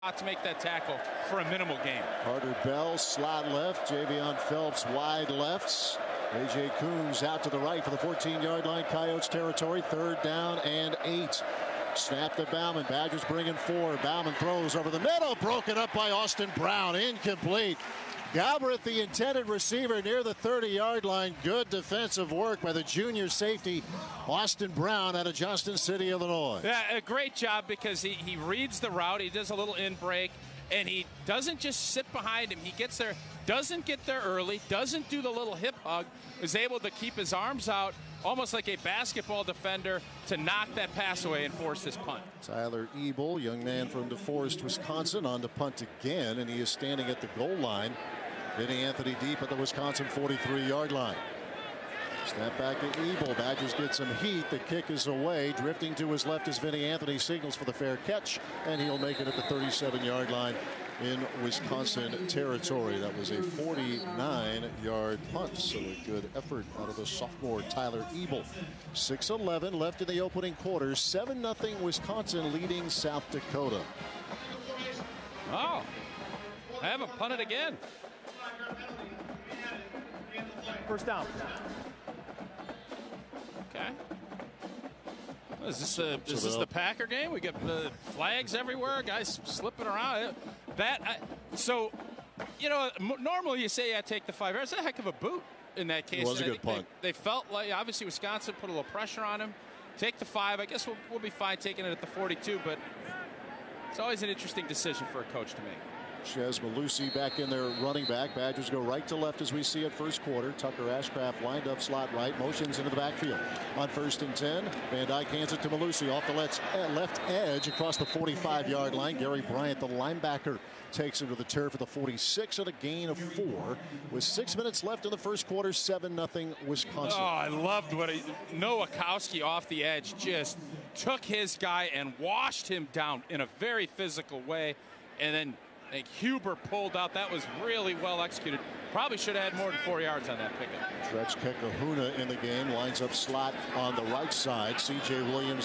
to make that tackle for a minimal gain. Carter Bell slot left, Javion Phelps wide lefts. A.J. Coombs out to the right for the 14-yard line, Coyotes territory, 3rd down and 8. Snap to Bauman, Badgers bringing 4. Bauman throws over the middle, broken up by Austin Brown, incomplete. Galbraith, the intended receiver, near the 30-yard line. Good defensive work by the junior safety, Austin Brown, out of Johnston City, Illinois. Yeah, a great job because he reads the route. He does a little in break, and he doesn't just sit behind him. He gets there, doesn't get there early, doesn't do the little hip hug, is able to keep his arms out, almost like a basketball defender, to knock that pass away and force this punt. Tyler Ebel, young man from DeForest, Wisconsin, on to punt again, and he is standing at the goal line. Vinny Anthony deep at the Wisconsin 43-yard line. Snap back to Ebel. Badgers get some heat. The kick is away. Drifting to his left is Vinny Anthony. Signals for the fair catch, and he'll make it at the 37-yard line in Wisconsin territory. That was a 49-yard punt, so a good effort out of the sophomore Tyler Ebel. 6:11 left in the opening quarter. 7-0 Wisconsin leading South Dakota. Oh, I haven't punted again. First down. Okay. Is this the Packer game? We got flags everywhere, guys slipping around. So, you know, normally you say, yeah, take the 5 yards. That's a heck of a boot in that case. It was a good punt. They felt like, obviously, Wisconsin put a little pressure on him. Take the 5. I guess we'll be fine taking it at the 42, but it's always an interesting decision for a coach to make. Chez Malusi back in there, running back. Badgers go right to left as we see it first quarter. Tucker Ashcraft lined up slot right, motions into the backfield. On 1st and 10, Van Dyke hands it to Malusi off the left edge across the 45-yard line. Gary Bryant, the linebacker, takes him to the turf at the 46 and a gain of 4. With 6 minutes left in the first quarter, 7-0 Wisconsin. Oh, I loved what Nowakowski off the edge just took his guy and washed him down in a very physical way, and then Huber pulled out. That was really well executed. Probably should have had more than 4 yards on that pickup. Tretch Kekahuna in the game, lines up slot on the right side. C.J. Williams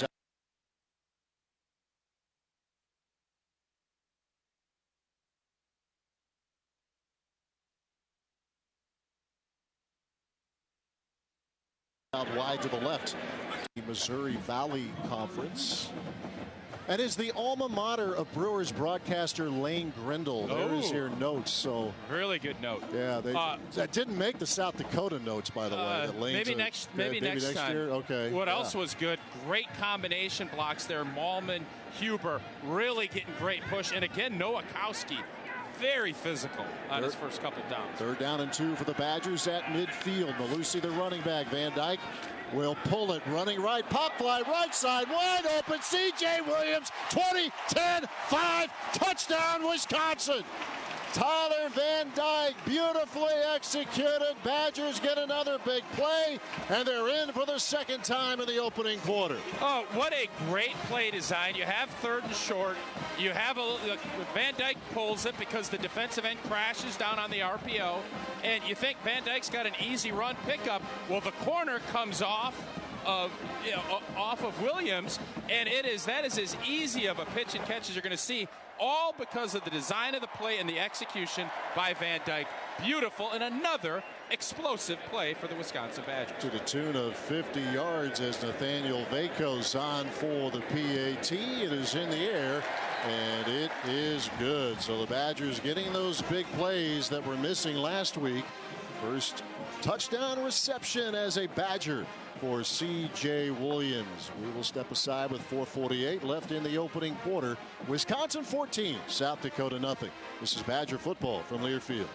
out wide to the left. The Missouri Valley Conference. And is the alma mater of Brewers broadcaster Lane Grindle. There is your notes. So really good note. Yeah, that didn't make the South Dakota notes, by the way. Maybe next time. Year. Okay. What else was good? Great combination blocks there. Malman, Huber, really getting great push, and again Nowakowski, very physical on his first couple downs. 3rd down and 2 for the Badgers at midfield. Malusi, the running back. Van Dyke will pull it, running right, pop fly, right side, wide open, C.J. Williams, 20, 10, 5, touchdown, Wisconsin. Tyler Van Dyke, beautifully executed. Badgers get another big play, and they're in for the 2nd time in the opening quarter. Oh, what a great play design. You have 3rd and short. You have Van Dyke pulls it because the defensive end crashes down on the RPO, and you think Van Dyke's got an easy run pickup. Well, the corner comes off of Williams, and that is as easy of a pitch and catch as you're going to see, all because of the design of the play and the execution by Van Dyke. Beautiful, and another explosive play for the Wisconsin Badgers. To the tune of 50 yards as Nathaniel Vacos on for the PAT. It is in the air, and it is good. So the Badgers getting those big plays that were missing last week. First touchdown reception as a Badger for C.J. Williams. We will step aside with 4:48 left in the opening quarter. Wisconsin 14, South Dakota nothing. This is Badger football from Learfield.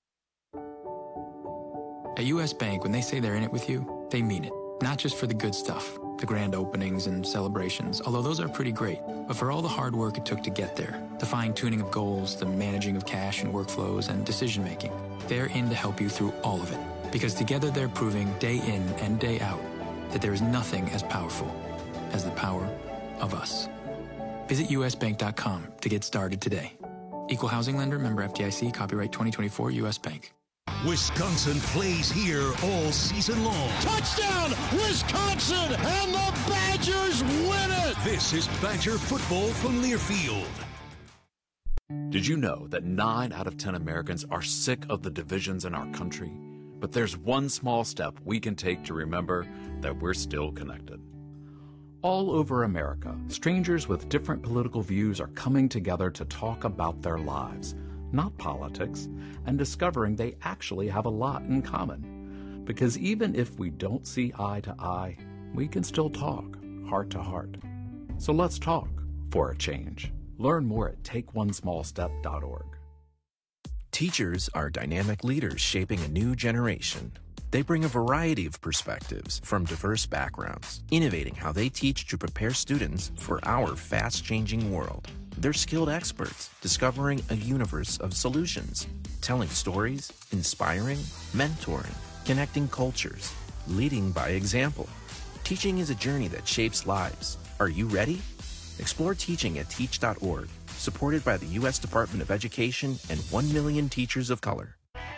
At U.S. Bank, when they say they're in it with you, they mean it. Not just for the good stuff, the grand openings and celebrations, although those are pretty great, but for all the hard work it took to get there, the fine-tuning of goals, the managing of cash and workflows, and decision-making. They're in to help you through all of it, because together they're proving day in and day out that there is nothing as powerful as the power of us. Visit usbank.com to get started today. Equal housing lender, member FDIC, copyright 2024 U.S. Bank. Wisconsin plays here all season long. Touchdown, Wisconsin, and the Badgers win it! This is Badger football from Learfield. Did you know that 9 out of 10 Americans are sick of the divisions in our country? But there's one small step we can take to remember that we're still connected. All over America, strangers with different political views are coming together to talk about their lives, not politics, and discovering they actually have a lot in common. Because even if we don't see eye to eye, we can still talk heart to heart. So let's talk for a change. Learn more at takeonesmallstep.org. Teachers are dynamic leaders shaping a new generation. They bring a variety of perspectives from diverse backgrounds, innovating how they teach to prepare students for our fast-changing world. They're skilled experts, discovering a universe of solutions, telling stories, inspiring, mentoring, connecting cultures, leading by example. Teaching is a journey that shapes lives. Are you ready? Explore teaching at teach.org, supported by the U.S. Department of Education and 1 million teachers of color.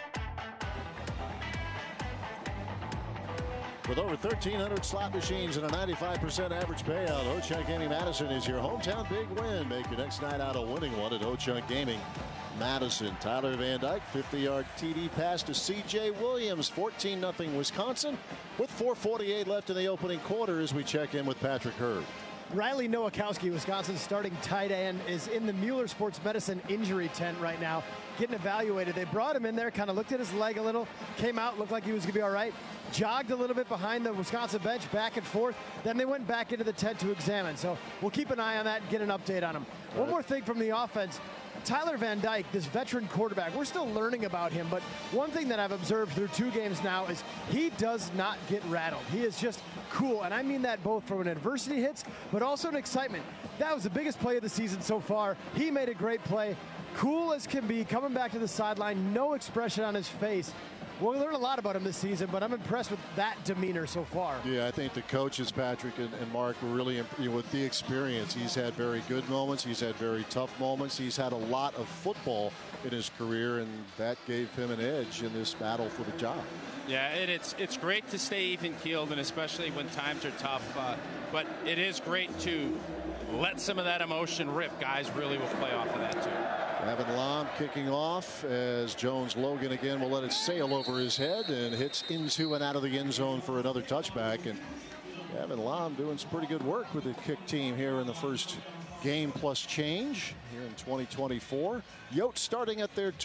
With over 1,300 slot machines and a 95% average payout, Ho-Chunk Gaming Madison is your hometown big win. Make your next night out a winning one at Ho-Chunk Gaming Madison. Tyler Van Dyke, 50-yard TD pass to C.J. Williams, 14-0 Wisconsin, with 4:48 left in the opening quarter as we check in with Patrick Hurd. Riley Nowakowski, Wisconsin's starting tight end, is in the Mueller Sports Medicine injury tent right now, getting evaluated. They brought him in there, kind of looked at his leg a little, came out, looked like he was going to be all right, jogged a little bit behind the Wisconsin bench, back and forth. Then they went back into the tent to examine. So we'll keep an eye on that and get an update on him. One more thing from the offense. Tyler Van Dyke, this veteran quarterback, we're still learning about him, but one thing that I've observed through 2 games now is he does not get rattled. He is just cool, and I mean that both from an adversity hits, but also an excitement. That was the biggest play of the season so far. He made a great play. Cool as can be, coming back to the sideline, no expression on his face. We'll learn a lot about him this season, but I'm impressed with that demeanor so far. Yeah, I think the coaches, Patrick and Mark, were really, with the experience. He's had very good moments. He's had very tough moments. He's had a lot of football in his career, and that gave him an edge in this battle for the job. Yeah, and it's great to stay even-keeled, and especially when times are tough. But it is great to let some of that emotion rip. Guys really will play off of that, too. Gavin Lom kicking off as Jones Logan again will let it sail over his head and hits into and out of the end zone for another touchback. And Gavin Lom doing some pretty good work with the kick team here in the first game plus change here in 2024. Yote starting at their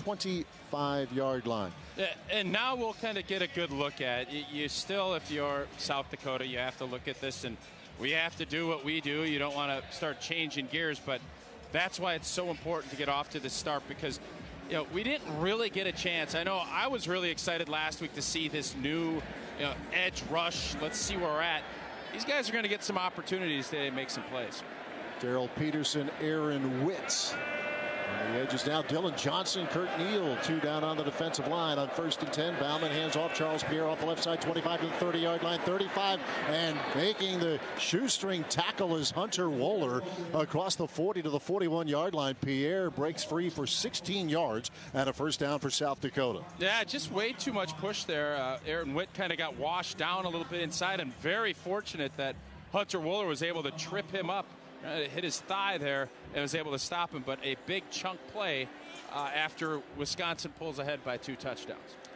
25-yard line. Yeah, and now we'll kind of get a good look at you still, if you're South Dakota, you have to look at this, and we have to do what we do. You don't want to start changing gears, but that's why it's so important to get off to the start, because we didn't really get a chance. I know I was really excited last week to see this new edge rush. Let's see where we're at. These guys are going to get some opportunities to make some plays. Darrell Peterson, Aaron Witz. On the edges now, Dylan Johnson, Kurt Neal, 2 down on the defensive line on 1st and 10. Bauman hands off Charles Pierre off the left side, 25 to the 30-yard line, 35, and making the shoestring tackle is Hunter Wohler across the 40 to the 41-yard line. Pierre breaks free for 16 yards and a first down for South Dakota. Yeah, just way too much push there. Aaron Witt kind of got washed down a little bit inside, and very fortunate that Hunter Wohler was able to trip him up. Hit his thigh there and was able to stop him, but a big chunk play after Wisconsin pulls ahead by 2 touchdowns.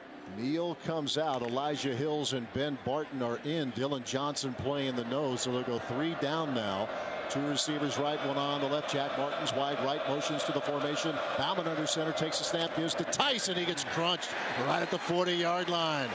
Neal comes out. Elijah Hills and Ben Barton are in. Dylan Johnson playing the nose, so they'll go 3 down now. 2 receivers right, 1 on the left. Jack Martin's wide right, motions to the formation. Bauman under center, takes a snap, gives to Tyson. He gets crunched right at the 40-yard line.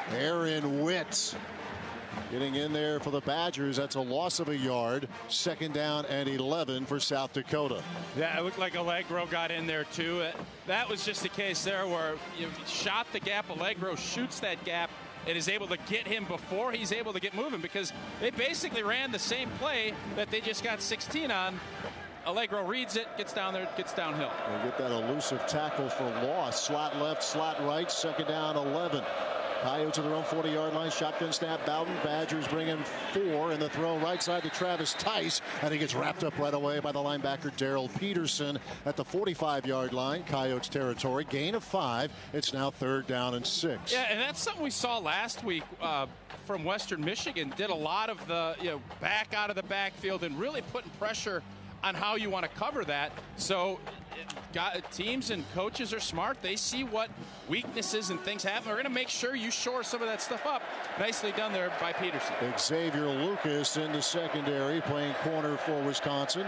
Aaron Witt getting in there for the Badgers. That's a loss of a yard. 2nd down and 11 for South Dakota. Yeah, it looked like Allegro got in there too. That was just a case there where you shot the gap. Allegro shoots that gap and is able to get him before he's able to get moving, because they basically ran the same play that they just got 16 on. Allegro reads it, gets down there, gets downhill. They get that elusive tackle for loss. Slot left, slot right, 2nd down, 11. Coyotes to their own 40-yard line. Shotgun snap. Bowden. Badgers bring in 4 in the throw right side to Travis Tice, and he gets wrapped up right away by the linebacker Darrell Peterson at the 45-yard line. Coyotes territory. Gain of 5. It's now 3rd down and 6. Yeah, and that's something we saw last week from Western Michigan. Did a lot of the back out of the backfield and really putting pressure on how you want to cover that. So teams and coaches are smart. They see what weaknesses and things happen. They're going to make sure you shore some of that stuff up. Nicely done there by Peterson. Xavier Lucas in the secondary, playing corner for Wisconsin.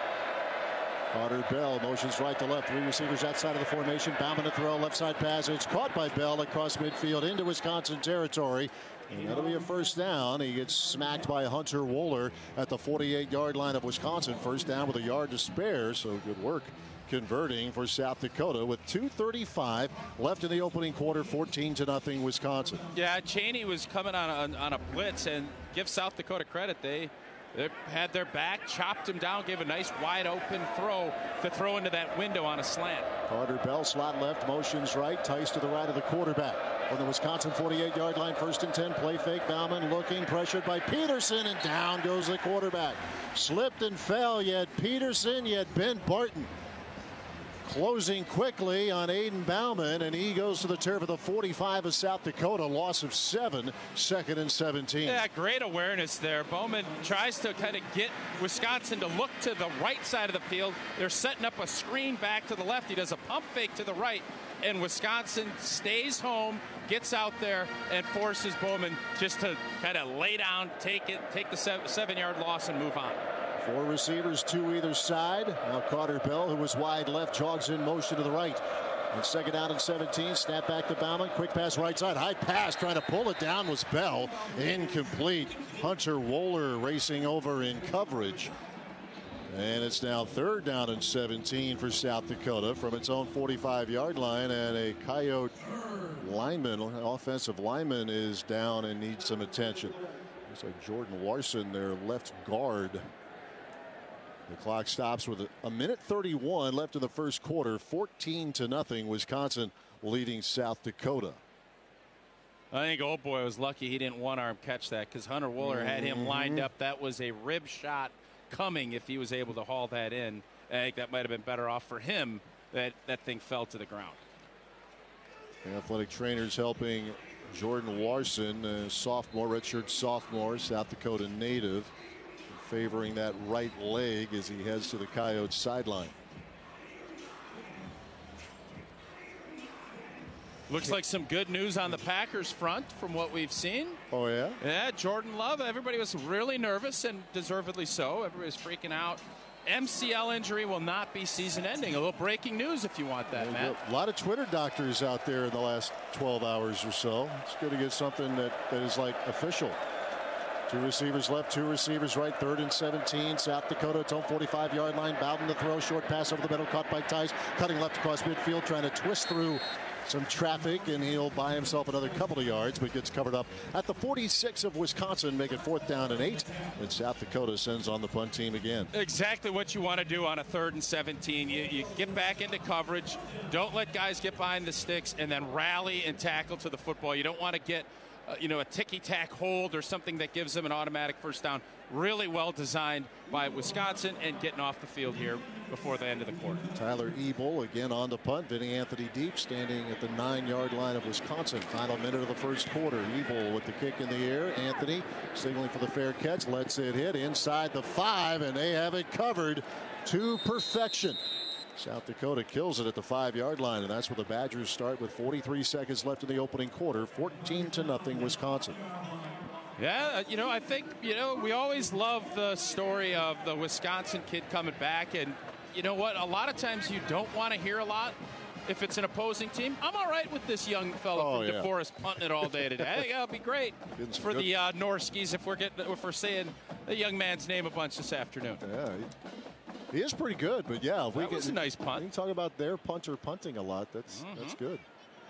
Carter Bell motions right to left. 3 receivers outside of the formation. Bauman to throw. Left side pass. It's caught by Bell across midfield into Wisconsin territory. And that'll be a first down. He gets smacked by Hunter Wohler at the 48-yard line of Wisconsin. First down with a yard to spare. So good work converting for South Dakota with 2:35 left in the opening quarter. 14-0 Wisconsin. Yeah, Chaney was coming on a blitz, and give South Dakota credit. They had their back, chopped him down, gave a nice wide open throw to throw into that window on a slant. Carter Bell slot left, motions right, Tice to the right of the quarterback. On the Wisconsin 48-yard line, 1st and 10, play fake. Bauman looking, pressured by Peterson, and down goes the quarterback. Slipped and fell, yet Peterson, yet Ben Barton closing quickly on Aiden Bauman, and he goes to the turf of the 45 of South Dakota. Loss of 7, 2nd and 17. Yeah, great awareness there. Bowman tries to kind of get Wisconsin to look to the right side of the field. They're setting up a screen back to the left. He does a pump fake to the right, and Wisconsin stays home, gets out there, and forces Bowman just to kind of lay down, take the 7-yard loss and move on. 4 receivers, 2 either side. Now Carter Bell, who was wide left, jogs in motion to the right. And 2nd down and 17. Snap back to Bauman. Quick pass right side. High pass. Trying to pull it down was Bell. Incomplete. Hunter Wohler racing over in coverage. And it's now 3rd down and 17 for South Dakota from its own 45-yard line. And a Coyote lineman, offensive lineman, is down and needs some attention. Looks like Jordan Larson, their left guard. The clock stops with a minute 31 left in the first quarter. 14-0. Wisconsin leading South Dakota. I think old boy was lucky he didn't one-arm catch that, because Hunter Wohler had him lined up. That was a rib shot coming if he was able to haul that in. I think that might have been better off for him that thing fell to the ground. The athletic trainers helping Jordan Larson, a sophomore, redshirt sophomore, South Dakota native, favoring that right leg as he heads to the Coyotes sideline. Looks like some good news on the Packers front from what we've seen. Oh, yeah? Yeah, Jordan Love. Everybody was really nervous, and deservedly so. Everybody was freaking out. MCL injury will not be season ending. A little breaking news if you want that, Matt. A lot of Twitter doctors out there in the last 12 hours or so. It's good to get something that is like official. 2 receivers left, 2 receivers right. 3rd and 17. South Dakota, its own 45-yard line. Bowden to throw. Short pass over the middle, caught by Tice. Cutting left across midfield, trying to twist through some traffic, and he'll buy himself another couple of yards, but gets covered up at the 46 of Wisconsin. Make it 4th down and 8. And South Dakota sends on the punt team again. Exactly what you want to do on a 3rd and 17. You get back into coverage. Don't let guys get behind the sticks, and then rally and tackle to the football. You don't want to get a ticky-tack hold or something that gives them an automatic first down. Really well designed by Wisconsin, and getting off the field here before the end of the quarter. Tyler Ebel again on the punt. Vinny Anthony deep, standing at the 9-yard line of Wisconsin. Final minute of the first quarter. Ebel with the kick in the air. Anthony signaling for the fair catch. Lets it hit inside the 5, and they have it covered to perfection. South Dakota kills it at the 5-yard line, and that's where the Badgers start with 43 seconds left in the opening quarter. 14-0 Wisconsin. Yeah, I think, we always love the story of the Wisconsin kid coming back, and you know what? A lot of times you don't want to hear a lot if it's an opposing team. I'm all right with this young fellow from DeForest punting it all day today. I think that'll be great for the Norskies if we're saying the young man's name a bunch this afternoon. Yeah. He is pretty good, but yeah, if that was a nice punt. We can talk about their punter punting a lot. That's good.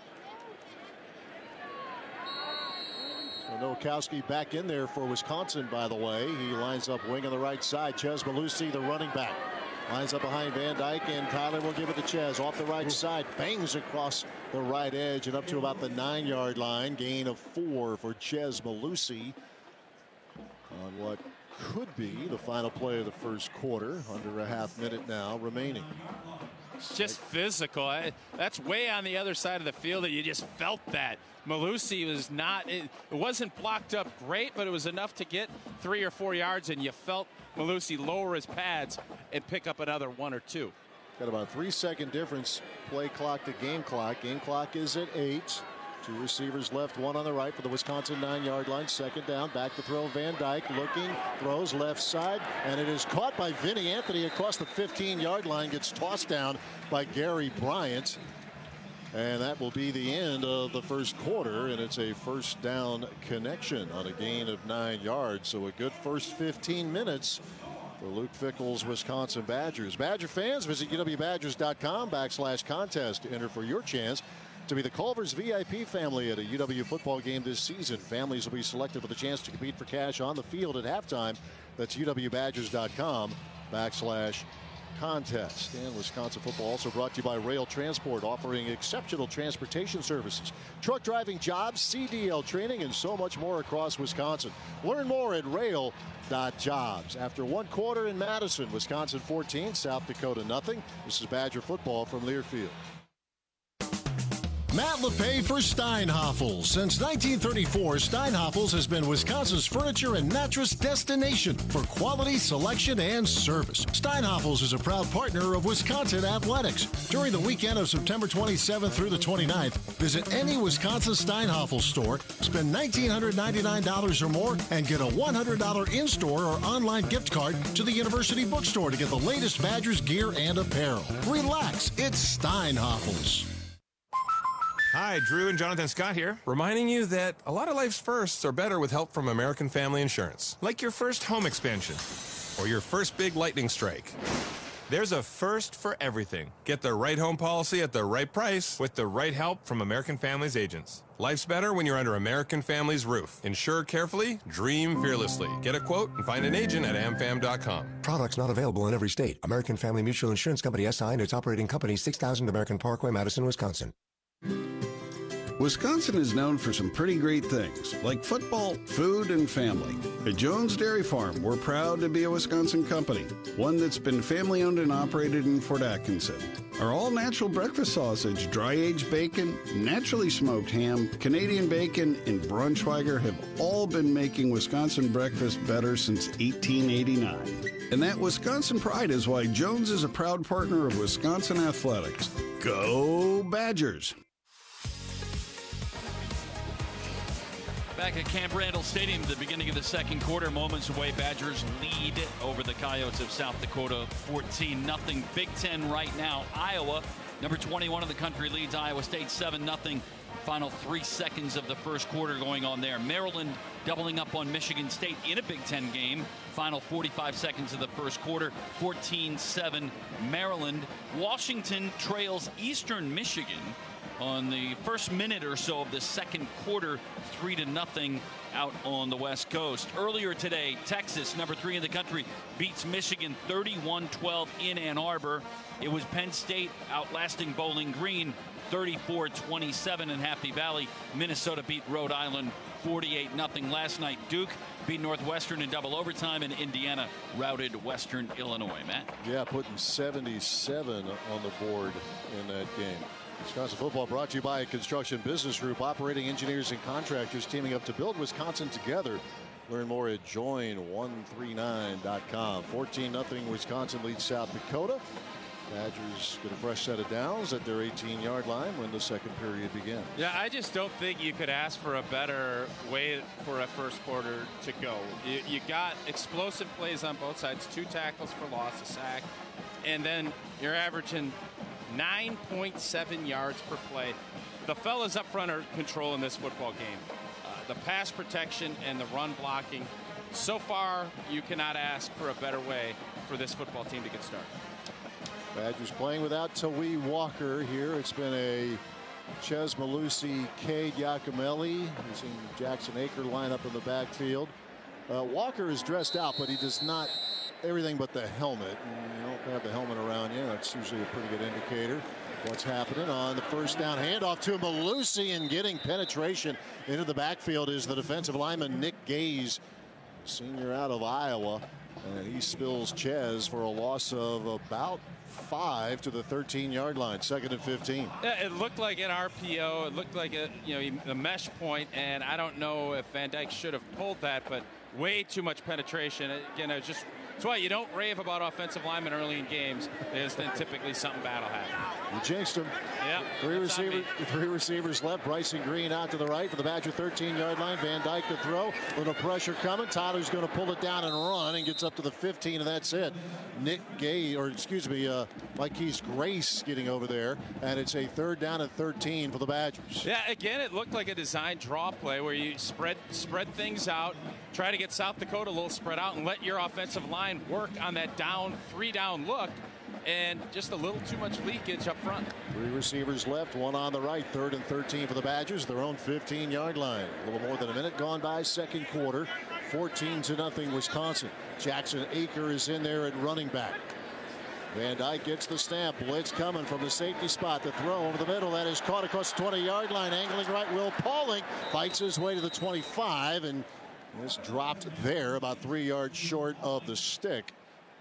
So Nowakowski back in there for Wisconsin, by the way. He lines up wing on the right side. Ches Malusi, the running back, lines up behind Van Dyke, and Tyler will give it to Ches off the right side. Bangs across the right edge and up to about the 9-yard line. Gain of 4 for Ches Malusi on what could be the final play of the first quarter. Under a half minute now remaining. Just physical. That's way on the other side of the field, that you just felt that. Malusi was not, it wasn't blocked up great, but it was enough to get 3 or 4 yards, and you felt Malusi lower his pads and pick up another 1 or 2. Got about a 3-second difference, play clock to game clock. Game clock is at 8. 2 receivers left, 1 on the right for the Wisconsin 9-yard line. Second down, back to throw. Van Dyke looking, throws left side, and it is caught by Vinny Anthony across the 15-yard line. Gets tossed down by Gary Bryant. And that will be the end of the first quarter, and it's a first down connection on a gain of 9 yards. So a good first 15 minutes for Luke Fickell's Wisconsin Badgers. Badger fans, visit uwbadgers.com/contest to enter for your chance to be the Culver's VIP family at a UW football game this season. Families will be selected for the chance to compete for cash on the field at halftime. That's uwbadgers.com/contest. And Wisconsin football also brought to you by Rail Transport, offering exceptional transportation services, truck driving jobs, CDL training, and so much more across Wisconsin. Learn more at rail.jobs. After 1 quarter in Madison, Wisconsin 14, South Dakota nothing. This is Badger football from Learfield. Matt LePay for Steinhoffels. Since 1934, Steinhoffels has been Wisconsin's furniture and mattress destination for quality, selection, and service. Steinhoffels is a proud partner of Wisconsin Athletics. During the weekend of September 27th through the 29th, visit any Wisconsin Steinhoffels store, spend $1,999 or more, and get a $100 in-store or online gift card to the University Bookstore to get the latest Badgers gear and apparel. Relax, it's Steinhoffels. Hi, Drew and Jonathan Scott here, reminding you that a lot of life's firsts are better with help from American Family Insurance. Like your first home expansion or your first big lightning strike. There's a first for everything. Get the right home policy at the right price with the right help from American Family's agents. Life's better when you're under American Family's roof. Insure carefully, dream fearlessly. Get a quote and find an agent at amfam.com. Products not available in every state. American Family Mutual Insurance Company SI and its operating company, 6000 American Parkway, Madison, Wisconsin. Wisconsin is known for some pretty great things, like football, food, and family. At Jones Dairy Farm, we're proud to be a Wisconsin company, one that's been family-owned and operated in Fort Atkinson. Our all-natural breakfast sausage, dry-aged bacon, naturally smoked ham, Canadian bacon, and Braunschweiger have all been making Wisconsin breakfast better since 1889. And that Wisconsin pride is why Jones is a proud partner of Wisconsin Athletics. Go Badgers! Back at Camp Randall Stadium at the beginning of the second quarter, moments away, Badgers lead over the Coyotes of South Dakota 14-0. Big Ten right now, Iowa, number 21 in the country, leads Iowa State 7-0. Final 3 seconds of the first quarter going on there. Maryland doubling up on Michigan State in a Big Ten game. Final 45 seconds of the first quarter, 14-7 Maryland. Washington trails Eastern Michigan on the first minute or so of the second quarter, 3-0 out on the West Coast. Earlier today, Texas, number 3 in the country, beats Michigan 31-12 in Ann Arbor. It was Penn State outlasting Bowling Green 34-27 in Happy Valley. Minnesota beat Rhode Island 48-0 last night. Duke beat Northwestern in double overtime, and Indiana routed Western Illinois. Matt? Yeah, putting 77 on the board in that game. Wisconsin football brought to you by a construction business group, operating engineers and contractors teaming up to build Wisconsin together. Learn more at join139.com. 14-0 Wisconsin leads South Dakota. Badgers get a fresh set of downs at their 18-yard line when the second period begins. Yeah, I just don't think you could ask for a better way for a first quarter to go. You got explosive plays on both sides, 2 tackles for loss, a sack, and then you're averaging 9.7 yards per play. The fellas up front are controlling this football game. The pass protection and the run blocking. So far, you cannot ask for a better way for this football team to get started. Badgers playing without Tawee Walker here. It's been a Ches Malusi, Cade Giacomelli. We've seen Jackson Aker line up in the backfield. Walker is dressed out, but he does not everything but the helmet. And you don't have the helmet around you. That's usually a pretty good indicator. What's happening on the first down handoff to Malusi, and getting penetration into the backfield is the defensive lineman Nick Gaze, senior out of Iowa, and he spills Ches for a loss of about 5 to the 13-yard line. 2nd and 15. Yeah, it looked like an RPO. It looked like a mesh point, and I don't know if Van Dyke should have pulled that, but way too much penetration. Again, it was just That's why you don't rave about offensive linemen early in games, is then typically something bad will happen. You jinxed him. Yeah. Three receivers left. Bryson Green out to the right for the Badger 13-yard line. Van Dyke to throw. Little pressure coming. Tyler's going to pull it down and run and gets up to the 15, and that's it. Mike's Grace getting over there, and it's a 3rd down and 13 for the Badgers. Yeah, again, it looked like a design draw play where you spread things out, try to get South Dakota a little spread out, and let your offensive line work on that 3-down look, and just a little too much leakage up front. 3 receivers left, 1 on the right. 3rd and 13 for the Badgers, their own 15-yard line. A little more than a minute gone by, second quarter. 14-0 Wisconsin. Jackson Aker is in there at running back. Van Dyke gets the snap. Blitz coming from the safety spot. The throw over the middle. That is caught across the 20-yard line. Angling right. Will Pauling fights his way to the 25, and this dropped there about 3 yards short of the stick.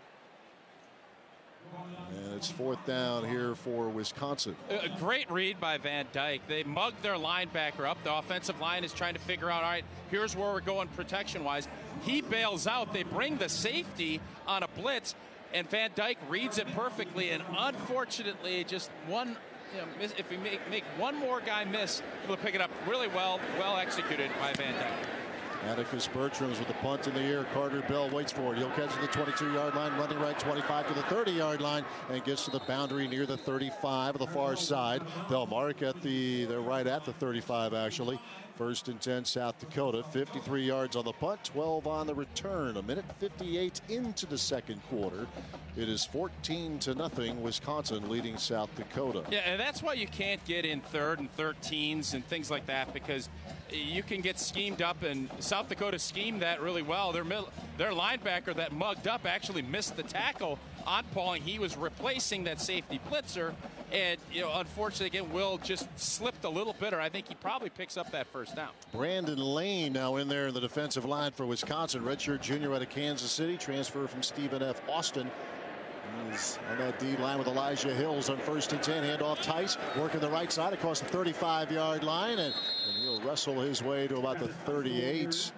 And it's 4th down here for Wisconsin. A great read by Van Dyke. They mugged their linebacker up. The offensive line is trying to figure out, all right, here's where we're going protection-wise. He bails out. They bring the safety on a blitz, and Van Dyke reads it perfectly. And unfortunately, just one, if we make one more guy miss, we'll pick it up really well executed by Van Dyke. Atticus Bertrams with the punt in the air. Carter Bell waits for it. He'll catch to the 22-yard line, running right 25 to the 30-yard line, and gets to the boundary near the 35 of the far side. They'll mark at they're right at the 35 actually. 1st and 10 South Dakota. 53 yards on the punt, 12 on the return. A minute 58 into the second quarter. It is 14-0 Wisconsin leading South Dakota. Yeah, and that's why you can't get in 3rd and 13s and things like that, because you can get schemed up, and South Dakota schemed that really well. Their linebacker that mugged up actually missed the tackle on Pauling. He was replacing that safety blitzer, and unfortunately again Will just slipped a little bit, or I think he probably picks up that 1st down. Brandon Lane now in there in the defensive line for Wisconsin. Redshirt junior out of Kansas City, transfer from Stephen F. Austin. He's on that D line with Elijah Hills on 1st and 10. Handoff Tice, working the right side across the 35-yard line, and he'll wrestle his way to about the 38.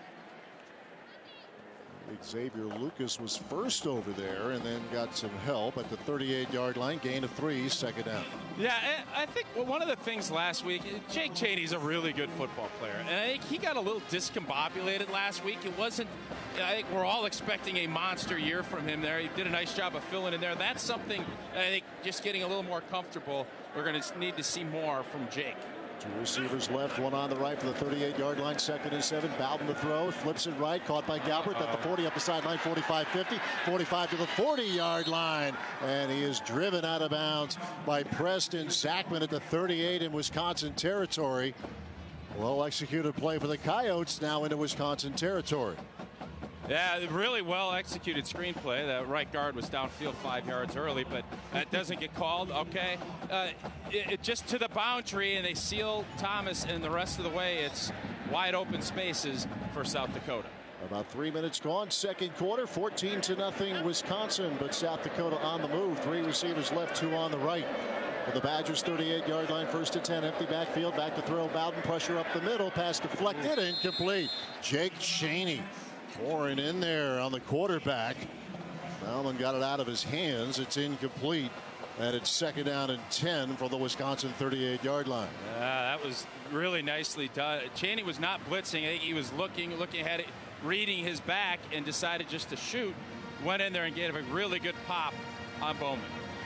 Xavier Lucas was first over there and then got some help at the 38-yard line. Gain of 3, 2nd down. Yeah, I think one of the things last week, Jake Chaney's a really good football player, and I think he got a little discombobulated last week. It wasn't, I think we're all expecting a monster year from him there. He did a nice job of filling in there. That's something I think just getting a little more comfortable. We're going to need to see more from Jake. 2 receivers left, 1 on the right for the 38-yard line. 2nd and 7. Bowden to throw, flips it right, caught by Galbert at the 40 up the sideline. 45-50, 45 to the 40-yard line, and he is driven out of bounds by Preston Zachman at the 38 in Wisconsin territory. Well executed play for the Coyotes now into Wisconsin territory. Yeah, really well executed screenplay. That right guard was downfield 5 yards early, but that doesn't get called. Okay, it just to the boundary, and they seal Thomas, and the rest of the way it's wide open spaces for South Dakota. About 3 minutes gone, second quarter, 14-0 Wisconsin, but South Dakota on the move. 3 receivers left, 2 on the right. For the Badgers, 38-yard line, 1st and 10, empty backfield, back to throw. Bowden, pressure up the middle, pass deflected, incomplete. Jake Chaney pouring in there on the quarterback. Bauman got it out of his hands. It's incomplete, and it's 2nd down and 10 for the Wisconsin 38-yard line. That was really nicely done. Chaney was not blitzing. I think he was looking ahead, reading his back, and decided just to shoot. Went in there and gave a really good pop on Bowman.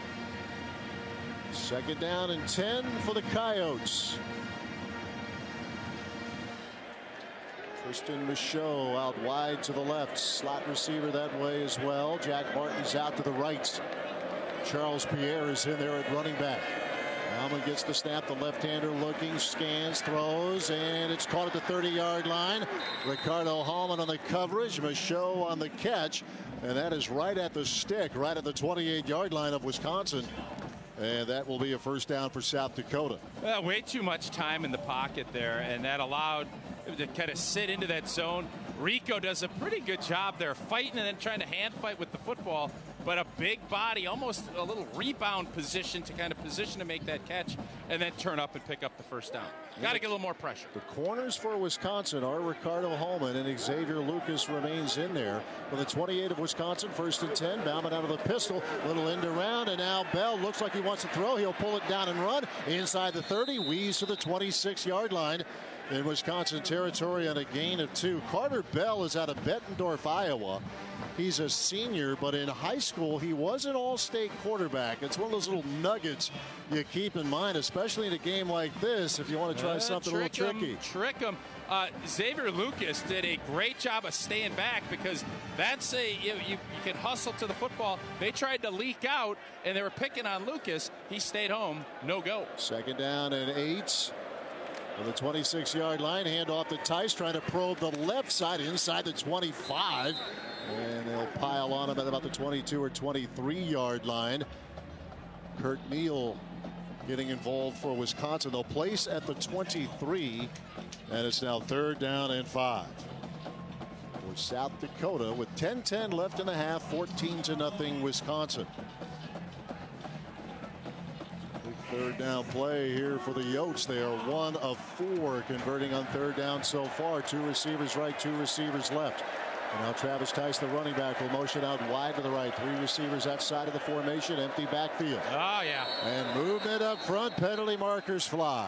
2nd down and 10 for the Coyotes. Tristan Michaud out wide to the left. Slot receiver that way as well. Jack Martin's out to the right. Charles Pierre is in there at running back. Bauman gets the snap. The left-hander looking, scans, throws, and it's caught at the 30-yard line. Ricardo Hallman on the coverage. Michaud on the catch. And that is right at the stick, right at the 28-yard line of Wisconsin. And that will be a 1st down for South Dakota. Way too much time in the pocket there, and that allowed him to kind of sit into that zone. Rico does a pretty good job there, fighting and then trying to hand fight with the football. but a big body, almost a little rebound position to kind of position to make that catch and then turn up and pick up the first down. Got to get a little more pressure. The corners for Wisconsin are Ricardo Holman, and Xavier Lucas remains in there. For the 28 of Wisconsin, 1st and 10, Bauman out of the pistol, little end around, and now Bell looks like he wants to throw. He'll pull it down and run inside the 30, wheeze to the 26-yard line in Wisconsin territory on a gain of 2. Carter Bell is out of Bettendorf, Iowa. He's a senior, but in high school, he was an all-state quarterback. It's one of those little nuggets you keep in mind, especially in a game like this, if you want to try something a little tricky. Trick him. Xavier Lucas did a great job of staying back, because that's you can hustle to the football. They tried to leak out, and they were picking on Lucas. He stayed home. No go. 2nd down and 8. On the 26-yard line, hand off to Tice, trying to probe the left side inside the 25. And they'll pile on him at about the 22 or 23-yard line. Kurt Neal getting involved for Wisconsin. They'll place at the 23, and it's now 3rd down and 5. For South Dakota with 10-10 left in the half, 14-0 Wisconsin. Big 3rd down play here for the Yotes. They are 1 of 4 converting on 3rd down so far. 2 receivers right, 2 receivers left. And now Travis Tice, the running back, will motion out wide to the right. 3 receivers outside of the formation, empty backfield. Oh, yeah. And movement up front, penalty markers fly.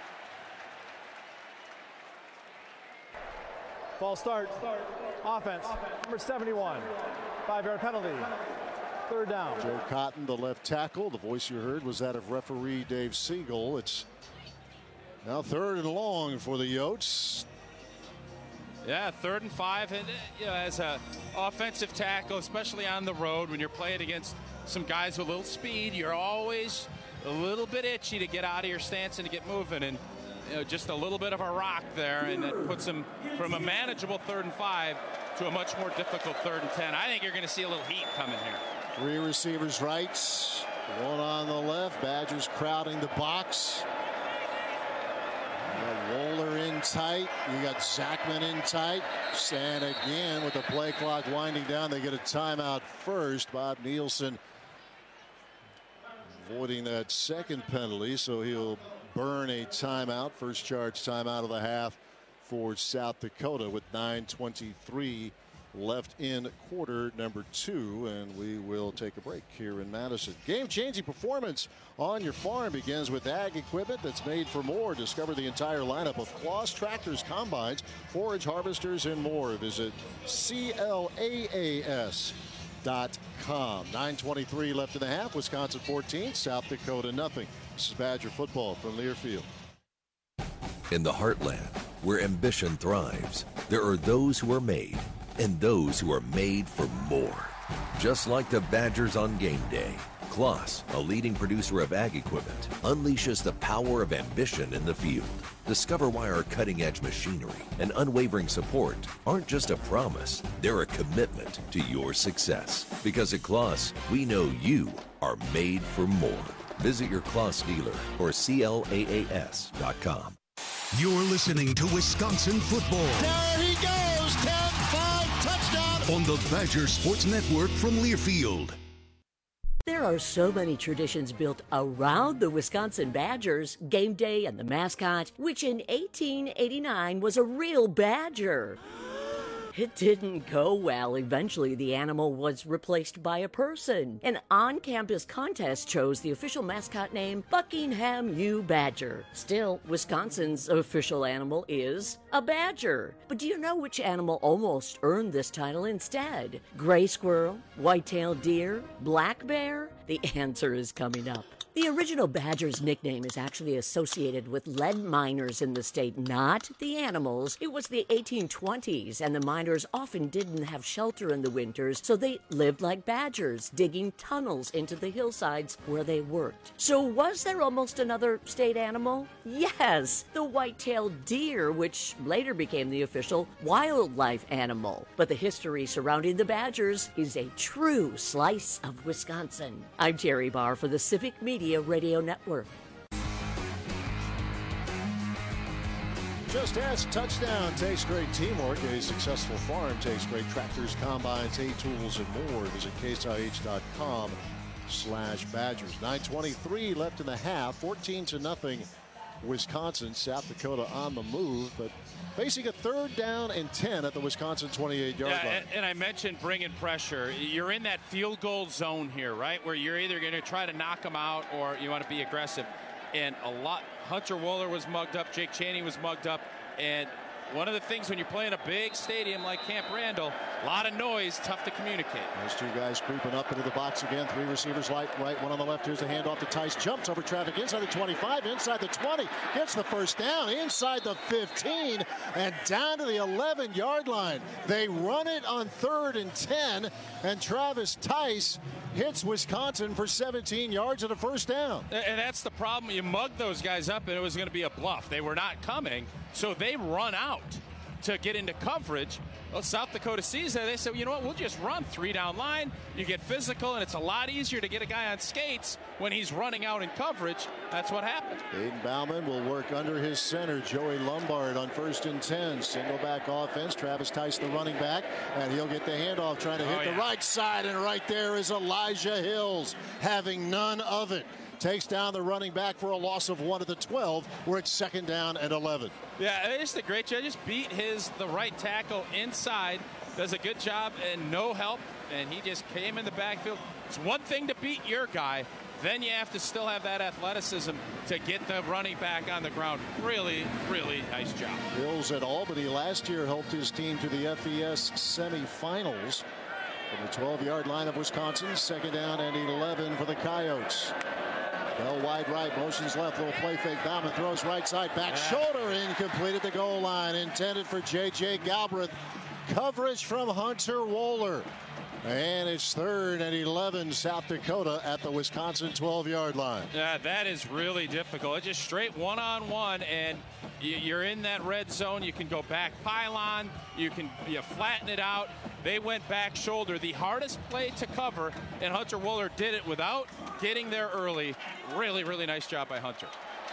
False start. Offense. Number 71. 5-yard penalty. 3rd down. Joe Cotton, the left tackle. The voice you heard was that of referee Dave Siegel. It's now 3rd and long for the Yotes. Yeah, 3rd and 5, and as a offensive tackle, especially on the road, when you're playing against some guys with a little speed, you're always a little bit itchy to get out of your stance and to get moving, and just a little bit of a rock there, and that puts them from a manageable 3rd and 5 to a much more difficult 3rd and 10. I think you're going to see a little heat coming here. 3 receivers right, 1 on the left. Badgers crowding the box. Wohler in tight. You got Zachman in tight. And again, with the play clock winding down, they get a timeout first. Bob Nielsen avoiding that 2nd penalty, so he'll burn a timeout. First charge timeout of the half for South Dakota with 9:23 left in quarter number 2, and we will take a break here in Madison. Game-changing performance on your farm begins with ag equipment that's made for more. Discover the entire lineup of Claas tractors, combines, forage harvesters, and more. Visit claas.com. 9:23 left in the half. Wisconsin 14, South Dakota nothing. This is Badger football from Learfield. In the heartland, where ambition thrives, there are those who are made and those who are made for more. Just like the Badgers on game day, Claas, a leading producer of ag equipment, unleashes the power of ambition in the field. Discover why our cutting-edge machinery and unwavering support aren't just a promise, they're a commitment to your success. Because at Claas, we know you are made for more. Visit your Claas dealer or claas.com. You're listening to Wisconsin football. There he goes, 10-5 touchdown on the Badger Sports Network from Learfield. There are so many traditions built around the Wisconsin Badgers, game day and the mascot, which in 1889 was a real badger. It didn't go well. Eventually, the animal was replaced by a person. An on-campus contest chose the official mascot name Buckingham U. Badger. Still, Wisconsin's official animal is a badger. But do you know which animal almost earned this title instead? Gray squirrel, white-tailed deer, black bear? The answer is coming up. The original badger's nickname is actually associated with lead miners in the state, not the animals. It was the 1820s, and the miners often didn't have shelter in the winters, so they lived like badgers, digging tunnels into the hillsides where they worked. So was there almost another state animal? Yes, the white-tailed deer, which later became the official wildlife animal. But the history surrounding the Badgers is a true slice of Wisconsin. I'm Terry Barr for the Civic Media Radio Network. Just as touchdown takes great teamwork. A successful farm takes great tractors, combines, hay tools, and more. Visit caseih.com/Badgers. 9:23 left in the half. 14-0 Wisconsin. South Dakota on the move, but facing a 3rd down and 10 at the Wisconsin 28-yard line. And I mentioned bringing pressure. You're in that field goal zone here, right, where you're either going to try to knock them out or you want to be aggressive. And Hunter Wohler was mugged up, Jake Chaney was mugged up, and one of the things when you're playing a big stadium like Camp Randall, a lot of noise, tough to communicate. Those two guys creeping up into the box again. 3 receivers right, one on the left. Here's the handoff to Tice. Jumps over traffic inside the 25, inside the 20. Gets the first down inside the 15 and down to the 11-yard line. They run it on 3rd and 10, and Travis Tice hits Wisconsin for 17 yards and a first down. And that's the problem. You mugged those guys up, and it was going to be a bluff. They were not coming, so they run out to get into coverage. Well, South Dakota sees that. They said, you know what, we'll just run 3 down line. You get physical, and it's a lot easier to get a guy on skates when he's running out in coverage. That's what happened. Aiden Bauman will work under his center, Joey Lombard, on 1st and 10. Single back offense. Travis Tice, the running back, and he'll get the handoff, trying to hit the right side, and right there is Elijah Hills, having none of it. Takes down the running back for a loss of 1 at the 12. We're at 2nd down and 11. Yeah, it's the great job. Just beat the right tackle inside. Does a good job and no help. And he just came in the backfield. It's one thing to beat your guy. Then you have to still have that athleticism to get the running back on the ground. Really, really nice job. Hills at Albany last year helped his team to the FES semifinals. From the 12-yard line of Wisconsin, 2nd down and 11 for the Coyotes. Bell wide right, motions left, little play fake. Bauman throws right side, back shoulder, incomplete at the goal line. Intended for J.J. Galbraith. Coverage from Hunter Wohler. And it's 3rd and 11, South Dakota at the Wisconsin 12-yard line. Yeah, that is really difficult. It's just straight one-on-one, and you're in that red zone. You can go back pylon. You flatten it out. They went back shoulder. The hardest play to cover, and Hunter Wohler did it without getting there early. Really, really nice job by Hunter.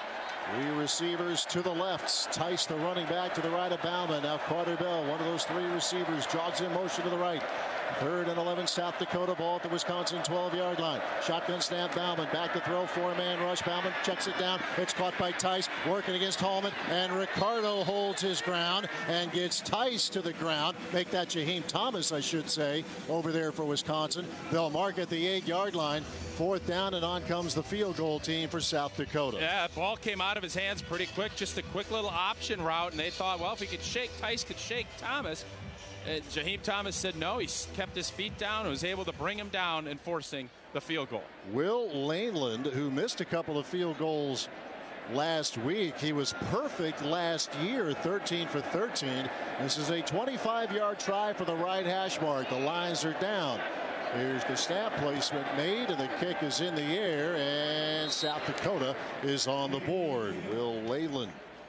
3 receivers to the left. Tice, the running back, to the right of Bauman. Now Carter Bell, one of those 3 receivers, jogs in motion to the right. 3rd and 11, South Dakota, ball at the Wisconsin 12-yard line. Shotgun snap, Bauman back to throw, 4-man rush. Bauman checks it down. It's caught by Tice, working against Hallman, and Ricardo holds his ground and gets Tice to the ground. Make that Jaheim Thomas, I should say, over there for Wisconsin. They'll mark at the 8-yard line. 4th down, and on comes the field goal team for South Dakota. Yeah, ball came out of his hands pretty quick. Just a quick little option route, and they thought, well, if he could shake, Tice could shake Thomas. Jaheim Thomas said no. He kept his feet down and was able to bring him down and forcing the field goal. Will Laneland, who missed a couple of field goals last week. He was perfect last year, 13 for 13. This is a 25-yard try for the right hash mark. The lines are down. Here's the snap placement made, and the kick is in the air, and South Dakota is on the board. Will Laneland,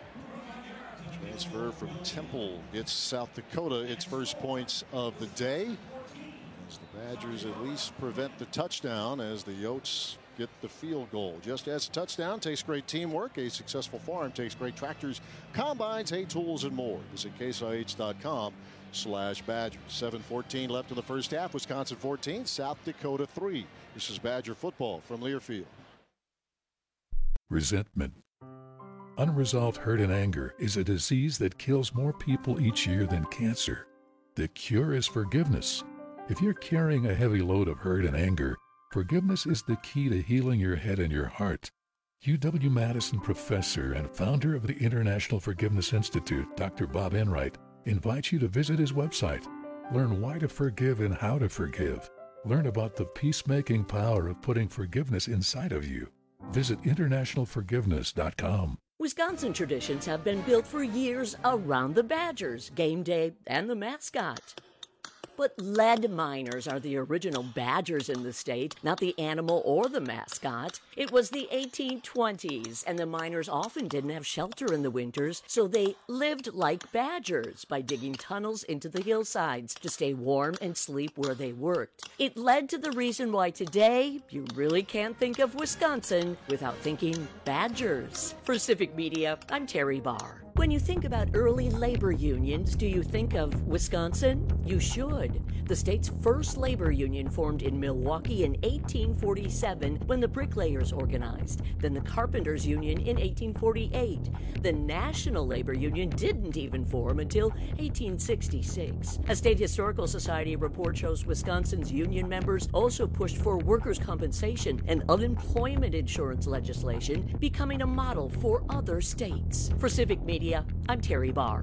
transfer from Temple, gets South Dakota its first points of the day. As the Badgers at least prevent the touchdown as the Yotes get the field goal. Just as a touchdown takes great teamwork. A successful farm takes great tractors, combines, hay tools, and more. Visit caseih.com/Badgers. 7:14 left in the first half. Wisconsin 14, South Dakota 3. This is Badger football from Learfield. Resentment. Unresolved hurt and anger is a disease that kills more people each year than cancer. The cure is forgiveness. If you're carrying a heavy load of hurt and anger, forgiveness is the key to healing your head and your heart. UW-Madison professor and founder of the International Forgiveness Institute, Dr. Bob Enright, invites you to visit his website. Learn why to forgive and how to forgive. Learn about the peacemaking power of putting forgiveness inside of you. Visit internationalforgiveness.com. Wisconsin traditions have been built for years around the Badgers, game day, and the mascot. But lead miners are the original Badgers in the state, not the animal or the mascot. It was the 1820s, and the miners often didn't have shelter in the winters, so they lived like badgers by digging tunnels into the hillsides to stay warm and sleep where they worked. It led to the reason why today you really can't think of Wisconsin without thinking Badgers. For Civic Media, I'm Terry Barr. When you think about early labor unions, do you think of Wisconsin? You should. The state's first labor union formed in Milwaukee in 1847 when the bricklayers organized, then the carpenters union in 1848. The National Labor Union didn't even form until 1866. A State Historical Society report shows Wisconsin's union members also pushed for workers' compensation and unemployment insurance legislation, becoming a model for other states. For Civic Media, I'm Terry Barr.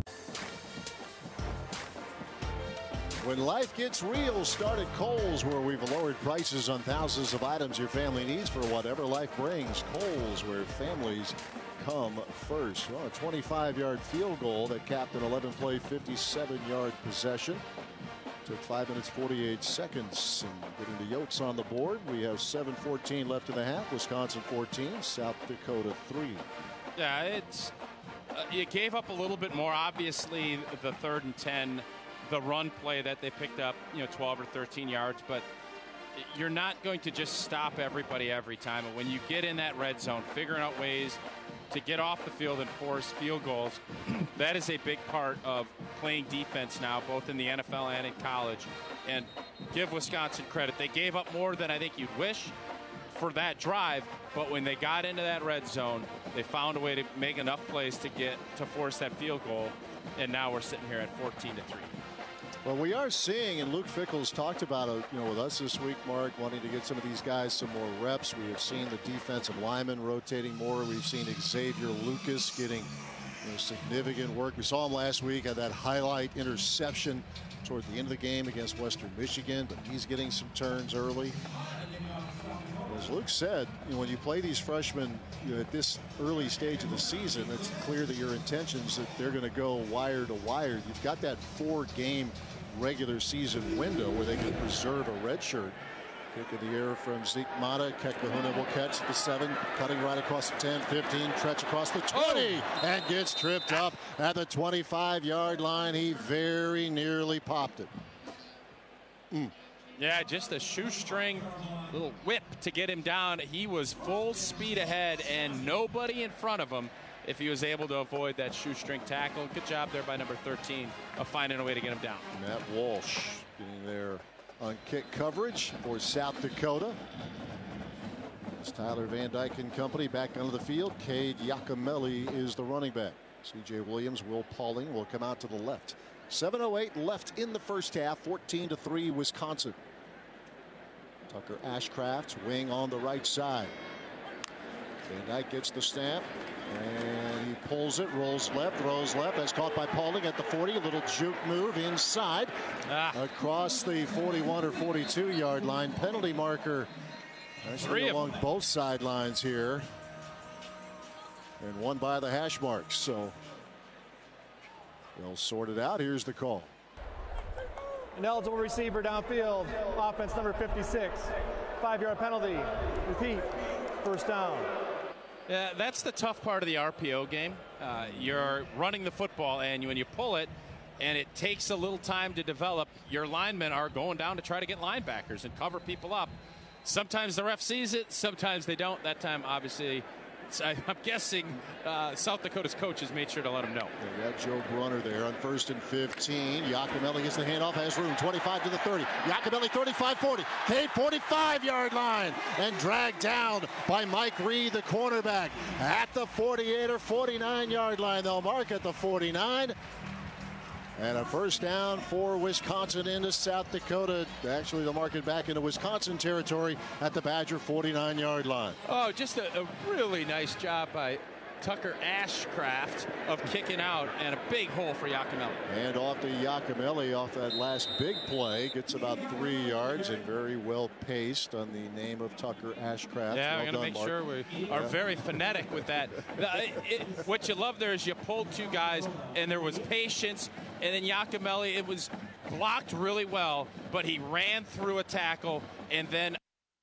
When life gets real, start at Kohl's, where we've lowered prices on thousands of items your family needs for whatever life brings. Kohl's, where families come first. Well, a 25-yard field goal that capped an 11-play, 57-yard possession. Took 5 minutes, 48 seconds. And getting the Yotes on the board, we have 7:14 left in the half. Wisconsin 14, South Dakota 3. Yeah, it's you gave up a little bit more. Obviously, the 3rd and 10, the run play that they picked up, 12 or 13 yards, but you're not going to just stop everybody every time. And when you get in that red zone, figuring out ways to get off the field and force field goals, that is a big part of playing defense now, both in the NFL and in college. And give Wisconsin credit. They gave up more than I think you'd wish for that drive, but when they got into that red zone, they found a way to make enough plays to force that field goal. And now we're sitting here at 14-3. Well, we are seeing, and Luke Fickell's talked about it, with us this week, Mark, wanting to get some of these guys some more reps. We have seen the defensive linemen rotating more. We've seen Xavier Lucas getting significant work. We saw him last week at that highlight interception toward the end of the game against Western Michigan, but he's getting some turns early. As Luke said, when you play these freshmen at this early stage of the season, it's clear that your intentions that they're going to go wire to wire. You've got that 4-game regular season window where they can preserve a red shirt. Kick in the air from Zeke Mata. Keklahuna will catch at the 7, cutting right across the 10, 15, stretch across the 20, and gets tripped up at the 25-yard line. He very nearly popped it. Yeah, just a shoestring little whip to get him down. He was full speed ahead and nobody in front of him if he was able to avoid that shoestring tackle. Good job there by number 13 of finding a way to get him down. Matt Walsh getting there on kick coverage for South Dakota. It's Tyler Van Dyke and company back onto the field. Cade Giacomelli is the running back. C.J. Williams, Will Pauling will come out to the left. 7:08 left in the first half. 14-3 Wisconsin. Tucker Ashcraft, wing on the right side. Van Dyke gets the snap, and he pulls it, rolls left, throws left. That's caught by Pauling at the 40. A little juke move inside across the 41 or 42-yard line. Penalty marker actually along both sidelines here, and one by the hash marks. So they'll sort it out. Here's the call. An eligible receiver downfield, offense number 56. 5-yard penalty. Repeat, first down. Yeah, that's the tough part of the RPO game. You're running the football, and when you pull it, and it takes a little time to develop, your linemen are going down to try to get linebackers and cover people up. Sometimes the ref sees it, sometimes they don't. That time, obviously, I'm guessing South Dakota's coaches made sure to let him know. They got Joe Brunner there on 1st and 15. Giacomelli gets the handoff, has room. 25 to the 30. Giacomelli 35-40. Cade 45-yard line, and dragged down by Mike Reed, the cornerback, at the 48 or 49-yard line. They'll mark at the 49. And a first down for Wisconsin into South Dakota. Actually, they'll mark it back into Wisconsin territory at the Badger 49-yard line. Oh, just a really nice job by Tucker Ashcraft of kicking out, and a big hole for Giacomelli. And off to Giacomelli off that last big play. Gets about 3 yards and very well paced on the name of Tucker Ashcraft. Yeah, we're going to make sure we are very phonetic with that. What you love there is you pulled two guys, and there was patience. And then Giacomelli, it was blocked really well, but he ran through a tackle. And then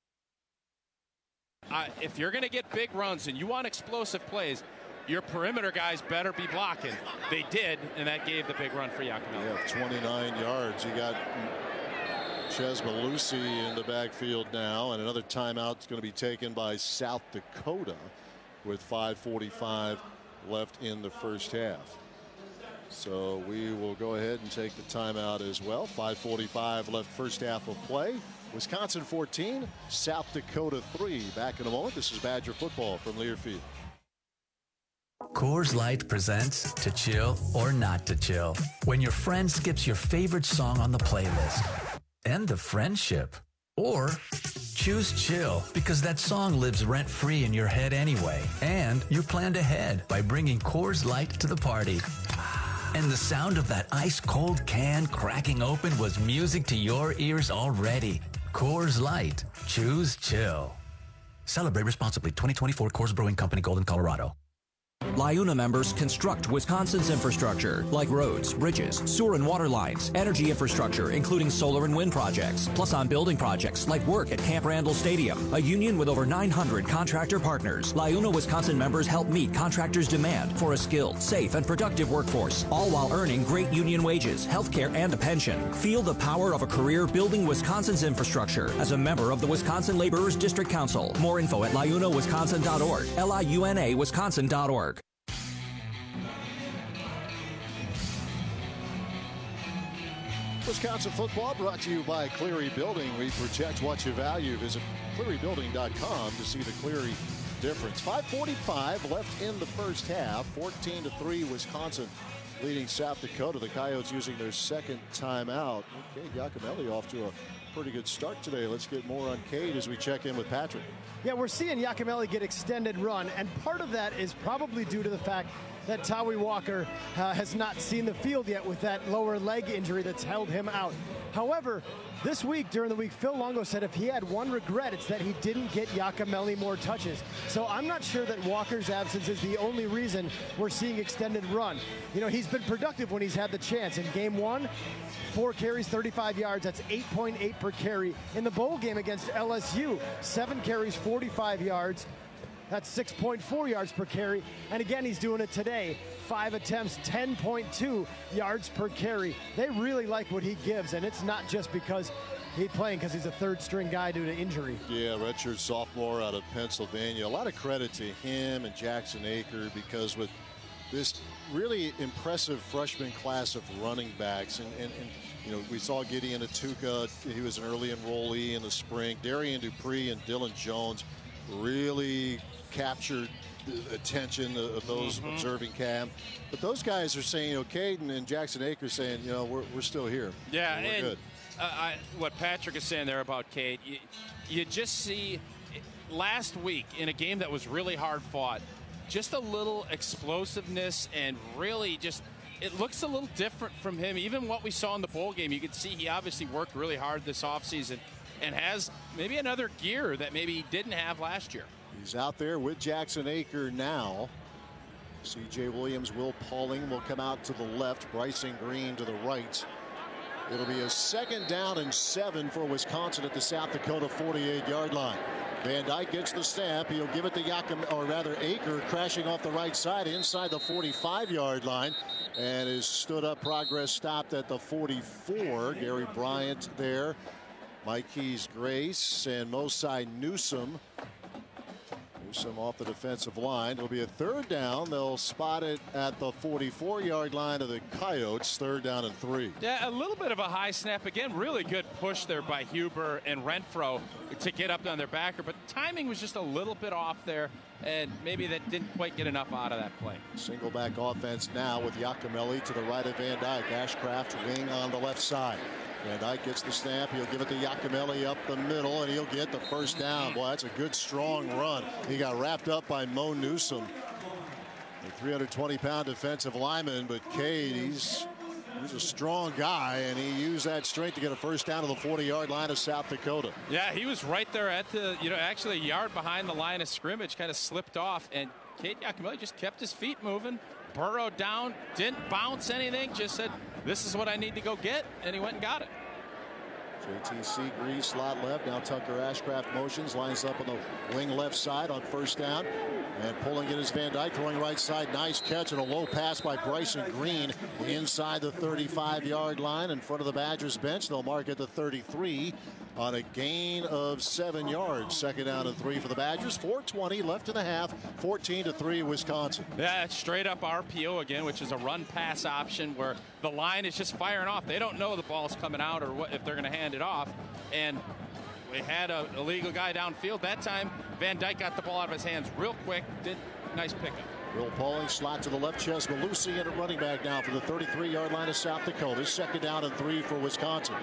if you're going to get big runs and you want explosive plays, your perimeter guys better be blocking. They did, and that gave the big run for Giacomelli. Yeah, 29 yards. You got Ches Malusi in the backfield now, and another timeout is going to be taken by South Dakota with 5:45 left in the first half. So we will go ahead and take the timeout as well. 5:45 left first half of play. Wisconsin 14, South Dakota 3. Back in a moment. This is Badger football from Learfield. Coors Light presents To Chill or Not to Chill. When your friend skips your favorite song on the playlist. End the friendship. Or choose chill because that song lives rent-free in your head anyway. And you planned ahead by bringing Coors Light to the party. And the sound of that ice-cold can cracking open was music to your ears already. Coors Light. Choose chill. Celebrate responsibly. 2024 Coors Brewing Company, Golden, Colorado. LIUNA members construct Wisconsin's infrastructure, like roads, bridges, sewer and water lines, energy infrastructure, including solar and wind projects, plus on building projects like work at Camp Randall Stadium. A union with over 900 contractor partners, LIUNA Wisconsin members help meet contractors' demand for a skilled, safe, and productive workforce, all while earning great union wages, health care, and a pension. Feel the power of a career building Wisconsin's infrastructure as a member of the Wisconsin Laborers District Council. More info at liunawisconsin.org, LIUNA-wisconsin.org. Wisconsin football brought to you by Cleary Building. We protect what you value. Visit clearybuilding.com to see the Cleary difference. 5:45 left in the first half. 14-3 Wisconsin leading South Dakota. The Coyotes using their second timeout. Okay, Giacomelli off to a pretty good start today. Let's get more on Cade as we check in with Patrick. Yeah, we're seeing Giacomelli get extended run, and part of that is probably due to the fact that Tawi Walker has not seen the field yet with that lower leg injury that's held him out. However, this week, during the week, Phil Longo said if he had one regret, it's that he didn't get Giacomelli more touches. So I'm not sure that Walker's absence is the only reason we're seeing extended run. You know, he's been productive when he's had the chance. In game one, 4 carries, 35 yards. That's 8.8 per carry. In the bowl game against LSU, 7 carries, 45 yards. That's 6.4 yards per carry. And again, he's doing it today. 5 attempts, 10.2 yards per carry. They really like what he gives, and it's not just because he's playing because he's a third-string guy due to injury. Yeah, redshirt sophomore out of Pennsylvania. A lot of credit to him and Jackson Aker, because with this really impressive freshman class of running backs, and you know, we saw Gideon Atuka. He was an early enrollee in the spring. Darian Dupree and Dylan Jones really captured the attention of those observing camp. But those guys are saying, you know, Caden and Jackson Aker saying, you know, we're still here. Yeah, we're and good. What Patrick is saying there about Cade, you just see last week in a game that was really hard fought, just a little explosiveness, and really just it looks a little different from him. Even what we saw in the bowl game, you could see he obviously worked really hard this offseason and has maybe another gear that maybe he didn't have last year. He's out there with Jackson Aker now. C.J. Williams, Will Pauling will come out to the left. Bryson Green to the right. It'll be a 2nd down and 7 for Wisconsin at the South Dakota 48-yard line. Van Dyke gets the snap. He'll give it to Aker, crashing off the right side inside the 45-yard line, and his stood-up progress stopped at the 44. Gary Bryant there. Mikey's Grace and Mosai Newsome. Newsome off the defensive line. It'll be a 3rd down. They'll spot it at the 44-yard line of the Coyotes. 3rd down and 3. Yeah, a little bit of a high snap. Again, really good push there by Huber and Renfro to get up on their backer. But timing was just a little bit off there, and maybe that didn't quite get enough out of that play. Single back offense now with Giacomelli to the right of Van Dyke. Ashcraft wing on the left side. Van Dyke gets the snap. He'll give it to Giacomelli up the middle, and he'll get the 1st down. Boy, that's a good, strong run. He got wrapped up by Mo Newsome, a 320-pound defensive lineman. But Cade, he's a strong guy, and he used that strength to get a 1st down to the 40-yard line of South Dakota. Yeah, he was right there at the, actually a yard behind the line of scrimmage, kind of slipped off, and Cade Giacomelli just kept his feet moving, burrowed down, didn't bounce anything, just said, this is what I need to go get, and he went and got it. JT Seagree slot left. Now Tucker Ashcraft motions, lines up on the wing left side on 1st down. And pulling it is Van Dyke, throwing right side. Nice catch and a low pass by Bryson Green inside the 35-yard line in front of the Badgers bench. They'll mark at the 33. on a gain of 7 yards. 2nd down and 3 for the Badgers. 4:20 left in the half. 14-3 Wisconsin. Yeah, straight up RPO again, which is a run-pass option where the line is just firing off. They don't know the ball's coming out or what if they're going to hand it off. And we had a illegal guy downfield. That time, Van Dyke got the ball out of his hands real quick. Did nice pickup. Will Pauling slot to the left. Ches Malusi in at running back now for the 33-yard line of South Dakota. 2nd down and 3 for Wisconsin.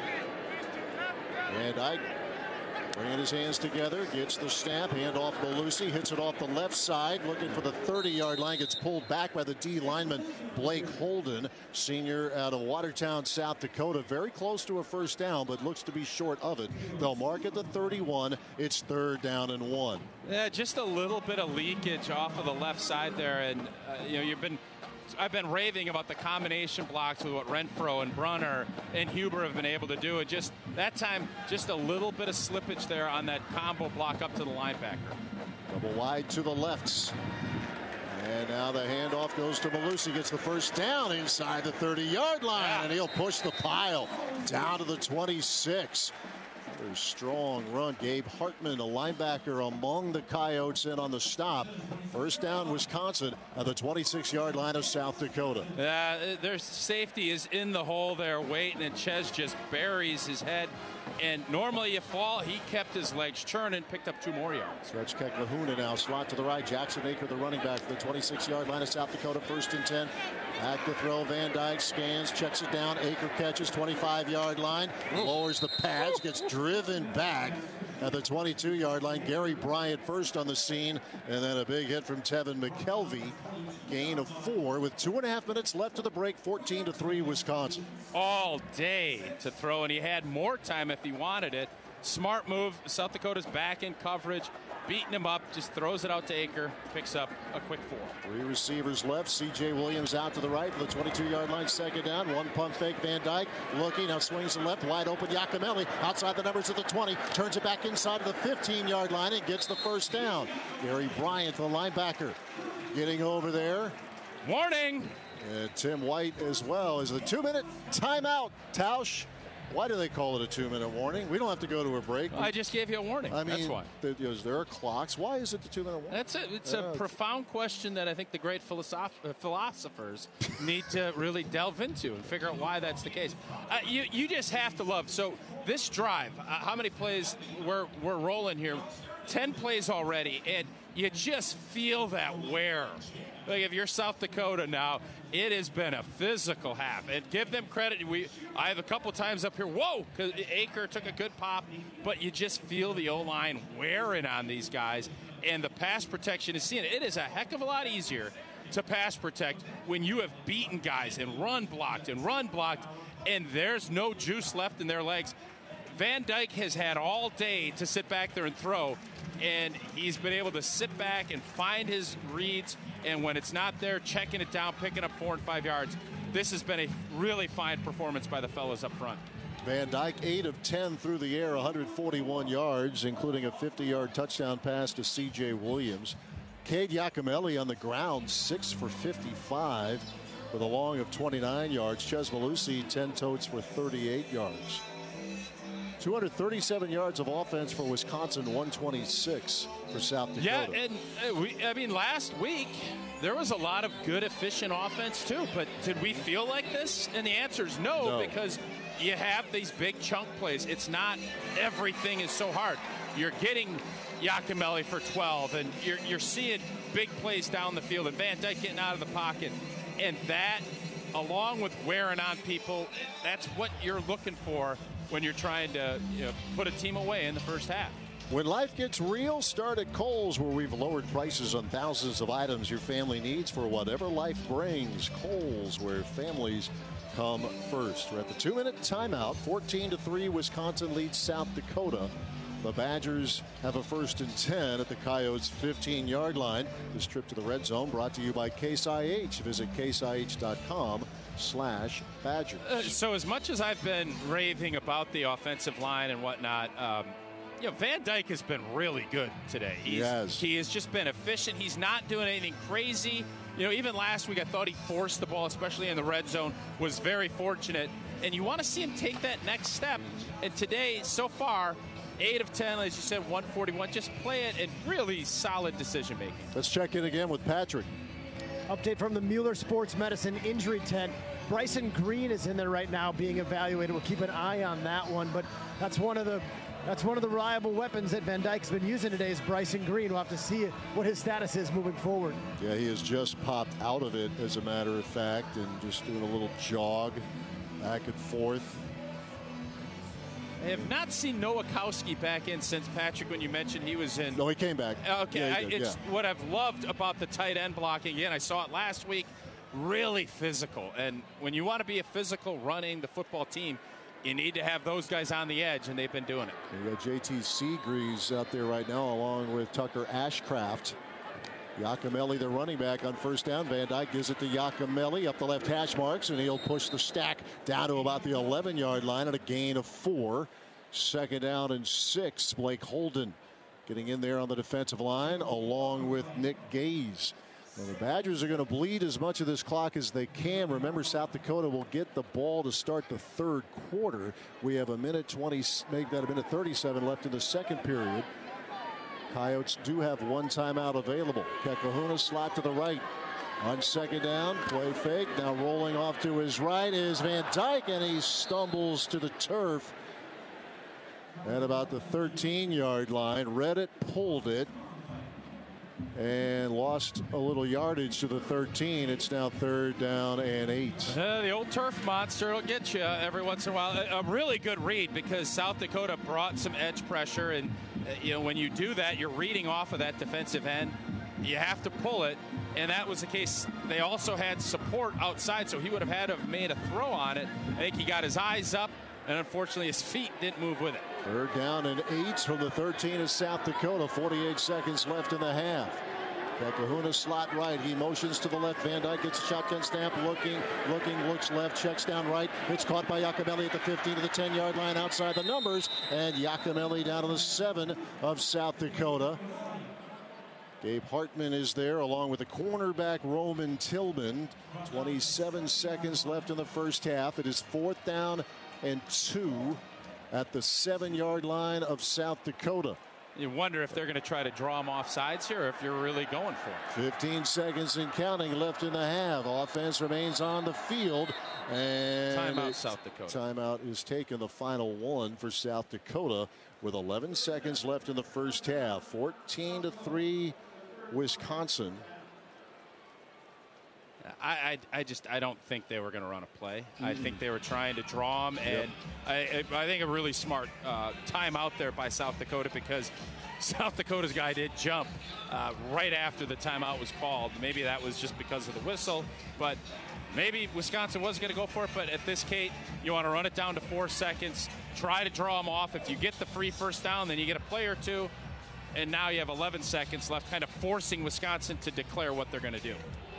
Van Dyke bringing his hands together, gets the snap, hand off Malusi, hits it off the left side, looking for the 30-yard line, gets pulled back by the D lineman Blake Holden, senior out of Watertown, South Dakota. Very close to a first down, but looks to be short of it. They'll mark at the 31. It's 3rd down and 1. Yeah, just a little bit of leakage off of the left side there, and I've been raving about the combination blocks with what Renfro and Brunner and Huber have been able to do. And just that time, just a little bit of slippage there on that combo block up to the linebacker. Double wide to the left. And now the handoff goes to Malusi. Gets the first down inside the 30-yard line. And he'll push the pile down to the 26. Very strong run. Gabe Hartman, a linebacker among the Coyotes, in on the stop. First down, Wisconsin at the 26-yard line of South Dakota. Their safety is in the hole there waiting, and Ches just buries his head. And normally you fall. He kept his legs churning, picked up 2 more yards. Stretch Keklahuna now slot to the right. Jackson Aker, the running back for the 26-yard line of South Dakota. 1st and 10. Back to throw. Van Dyke scans, checks it down. Aker catches 25-yard line. Lowers the pads, gets driven back at the 22-yard line. Gary Bryant first on the scene, and then a big hit from Tevin McKelvey. Gain of 4 with 2.5 minutes left to the break. 14-3 Wisconsin. All day to throw, and he had more time if he wanted it. Smart move. South Dakota's back in coverage, beating him up, just throws it out to Aker, picks up a quick 4. 3 receivers left. C.J. Williams out to the right for the 22-yard line. 2nd down. 1 pump fake. Van Dyke looking, now swings to the left, wide open. Yakimelli outside the numbers at the 20, turns it back inside of the 15-yard line and gets the first down. Gary Bryant, the linebacker, getting over there. Warning! And Tim White as well. Is the 2-minute timeout. Tausch, why do they call it a 2-minute warning? We don't have to go to a break. I just gave you a warning. I mean, that's why. There are clocks. Why is it the 2-minute warning? That's it. It's a profound question that I think the great philosophers need to really delve into and figure out why that's the case. You just have to love. So this drive, how many plays we're rolling here? 10 plays already, and you just feel that wear. Like if you're South Dakota now, it has been a physical half. And give them credit. I have a couple times up here, whoa, because Aker took a good pop, but you just feel the O-line wearing on these guys. And the pass protection is seeing it. It is a heck of a lot easier to pass protect when you have beaten guys and run blocked, and there's no juice left in their legs. Van Dyke has had all day to sit back there and throw, and he's been able to sit back and find his reads, and when it's not there, checking it down, picking up 4 and 5 yards. This has been a really fine performance by the fellas up front. Van Dyke 8 of 10 through the air, 141 yards, including a 50-yard touchdown pass to C.J. Williams. Cade Yakimelli on the ground, 6 for 55 with a long of 29 yards. Ches Malusi, 10 totes for 38 yards. 237 yards of offense for Wisconsin, 126 for South Dakota. Yeah, and last week there was a lot of good, efficient offense too. But did we feel like this? And the answer is no, because you have these big chunk plays. It's not everything is so hard. You're getting Yakimelli for 12, and you're seeing big plays down the field, and Van Dyke getting out of the pocket, and that, along with wearing on people, that's what you're looking for when you're trying to put a team away in the first half. When life gets real, start at Kohl's, where we've lowered prices on thousands of items your family needs for whatever life brings. Kohl's, where families come first. We're at the 2-minute timeout. 14-3, Wisconsin leads South Dakota. The Badgers have a 1st and 10 at the Coyotes' 15-yard line. This trip to the red zone brought to you by Case IH. Visit caseih.com/Badgers. So as much as I've been raving about the offensive line and whatnot, Van Dyke has been really good today. He has just been efficient. He's not doing anything crazy. Even last week I thought he forced the ball, especially in the red zone, was very fortunate. and you want to see him take that next step. And today, so far, 8 of 10, as you said, 141. Just play it and really solid decision making. Let's check in again with Patrick. Update from the Mueller Sports Medicine injury tent. Bryson Green is in there right now being evaluated. We'll keep an eye on that one, but that's one of the reliable weapons that Van Dyke's been using today is Bryson Green. We'll have to see what his status is moving forward. Yeah, he has just popped out of it, as a matter of fact, and just doing a little jog back and forth. I have not seen Nowakowski back in since, Patrick, when you mentioned he was in. No, he came back. Okay, yeah, it's what I've loved about the tight end blocking. Again, I saw it last week. Really physical. And when you want to be a physical running the football team, you need to have those guys on the edge, and they've been doing it. You got JT Seagreaves out there right now, along with Tucker Ashcraft. Yakimelli, the running back, on first down. Van Dyke gives it to Yakimelli up the left hash marks, and he'll push the stack down to about the 11-yard line at a gain of 4. Second down and 6. Blake Holden getting in there on the defensive line, along with Nick Gaze. Well, the Badgers are going to bleed as much of this clock as they can. Remember, South Dakota will get the ball to start the third quarter. We have a minute 20, make that a minute 37 left in the second period. Coyotes do have one timeout available. Kekahuna slot to the right. On second down, play fake. Now rolling off to his right is Van Dyke, and he stumbles to the turf at about the 13-yard line. Read it, pulled it, and lost a little yardage to the 13. It's now third down and 8. The old turf monster will get you every once in a while. A really good read, because South Dakota brought some edge pressure, and when you do that, you're reading off of that defensive end. You have to pull it, and that was the case. They also had support outside, so he would have had to have made a throw on it. I think he got his eyes up, and unfortunately his feet didn't move with it. Third down and 8 from the 13 of South Dakota. 48 seconds left in the half. Kekahuna slot right. He motions to the left. Van Dyke gets a shotgun snap. Looking, looks left. Checks down right. It's caught by Yakimelli at the 15 to the 10-yard line outside the numbers. And Yakimelli down to the 7 of South Dakota. Gabe Hartman is there, along with the cornerback Roman Tillman. 27 seconds left in the first half. It is 4th down and 2 at the 7-yard line of South Dakota. You wonder if they're going to try to draw them off sides here, or if you're really going for it. 15 seconds and counting left in the half. Offense remains on the field. And timeout, South Dakota. Timeout is taken, the final one for South Dakota, with 11 seconds left in the first half. 14-3 Wisconsin. I don't think they were going to run a play. I think they were trying to draw them, and I think a really smart timeout there by South Dakota, because South Dakota's guy did jump right after the timeout was called. Maybe that was just because of the whistle, but maybe Wisconsin was going to go for it. But at this case, you want to run it down to 4 seconds, try to draw them off. If you get the free first down, then you get a play or two, and now you have 11 seconds left, kind of forcing Wisconsin to declare what they're going to do.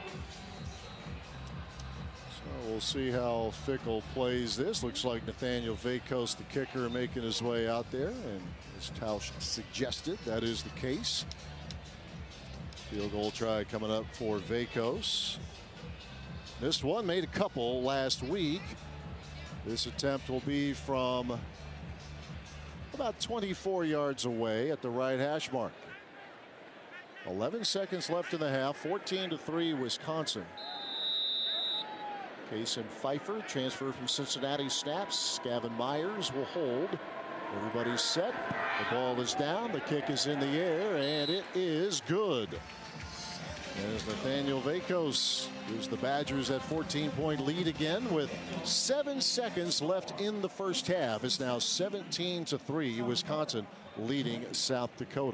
We'll see how Fickell plays this. Looks like Nathaniel Vakos, the kicker, making his way out there, and as Tausch suggested, that is the case. Field goal try coming up for Vakos. Missed one, made a couple last week. This attempt will be from about 24 yards away at the right hash mark. 11 seconds left in the half. 14-3 Wisconsin. Kason Pfeiffer, transfer from Cincinnati, snaps. Gavin Myers will hold. Everybody's set. The ball is down. The kick is in the air, and it is good. As Nathaniel Vakos gives the Badgers that 14-point lead again with 7 seconds left in the first half. It's now 17-3, Wisconsin leading South Dakota.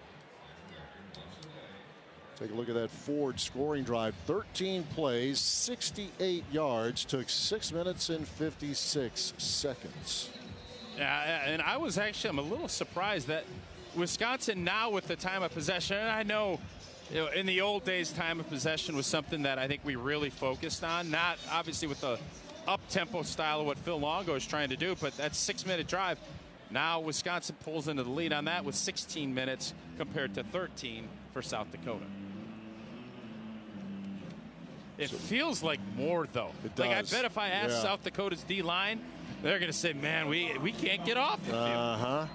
Take a look at that Ford scoring drive. 13 plays, 68 yards, took 6 minutes and 56 seconds. Yeah, and I'm a little surprised that Wisconsin now with the time of possession, and I know, in the old days, time of possession was something that I think we really focused on. Not obviously with the up-tempo style of what Phil Longo is trying to do, but that 6-minute drive. Now Wisconsin pulls into the lead on that with 16 minutes compared to 13 for South Dakota. It feels like more, though. It like, does. I bet if I ask South Dakota's D-line, they're going to say, man, we can't get off the field. Uh-huh.